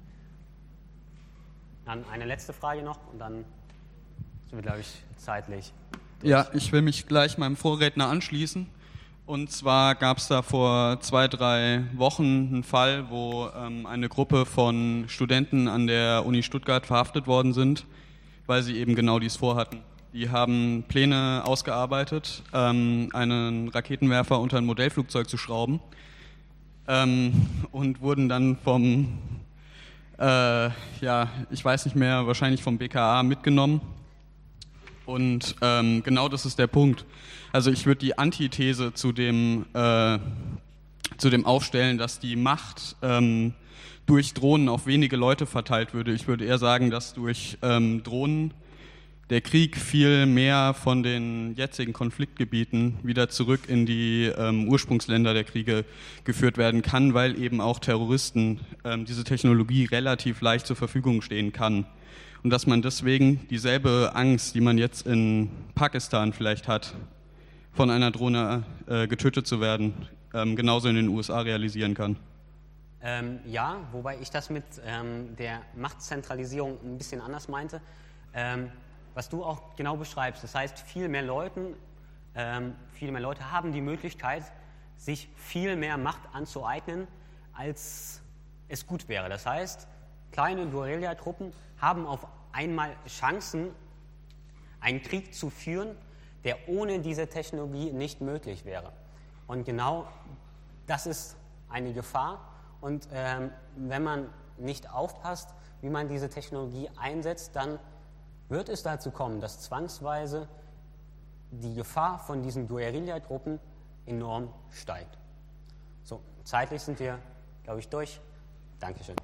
Dann eine letzte Frage noch und dann sind wir, glaube ich, zeitlich durch. Ja, ich will mich gleich meinem Vorredner anschließen. Und zwar gab es da vor zwei, drei Wochen einen Fall, wo ähm, eine Gruppe von Studenten an der Uni Stuttgart verhaftet worden sind, weil sie eben genau dies vorhatten. Die haben Pläne ausgearbeitet, ähm, einen Raketenwerfer unter ein Modellflugzeug zu schrauben, ähm, und wurden dann vom, äh, ja, ich weiß nicht mehr, wahrscheinlich vom B K A mitgenommen. Und ähm, genau das ist der Punkt. Also ich würde die Antithese zu dem, äh, zu dem aufstellen, dass die Macht ähm, durch Drohnen auf wenige Leute verteilt würde. Ich würde eher sagen, dass durch ähm, Drohnen der Krieg viel mehr von den jetzigen Konfliktgebieten wieder zurück in die ähm, Ursprungsländer der Kriege geführt werden kann, weil eben auch Terroristen ähm, diese Technologie relativ leicht zur Verfügung stehen kann. Und dass man deswegen dieselbe Angst, die man jetzt in Pakistan vielleicht hat, von einer Drohne äh, getötet zu werden, ähm, genauso in den U S A realisieren kann. Ähm, ja, wobei ich das mit ähm, der Machtzentralisierung ein bisschen anders meinte. Ähm, was du auch genau beschreibst, das heißt, viel mehr Leuten, ähm, viel mehr Leute haben die Möglichkeit, sich viel mehr Macht anzueignen, als es gut wäre. Das heißt, kleine Guerilla-Truppen haben auf einmal Chancen, einen Krieg zu führen, der ohne diese Technologie nicht möglich wäre. Und genau das ist eine Gefahr. Und ähm, wenn man nicht aufpasst, wie man diese Technologie einsetzt, dann wird es dazu kommen, dass zwangsweise die Gefahr von diesen Guerilla-Truppen enorm steigt. So, zeitlich sind wir, glaube ich, durch. Dankeschön.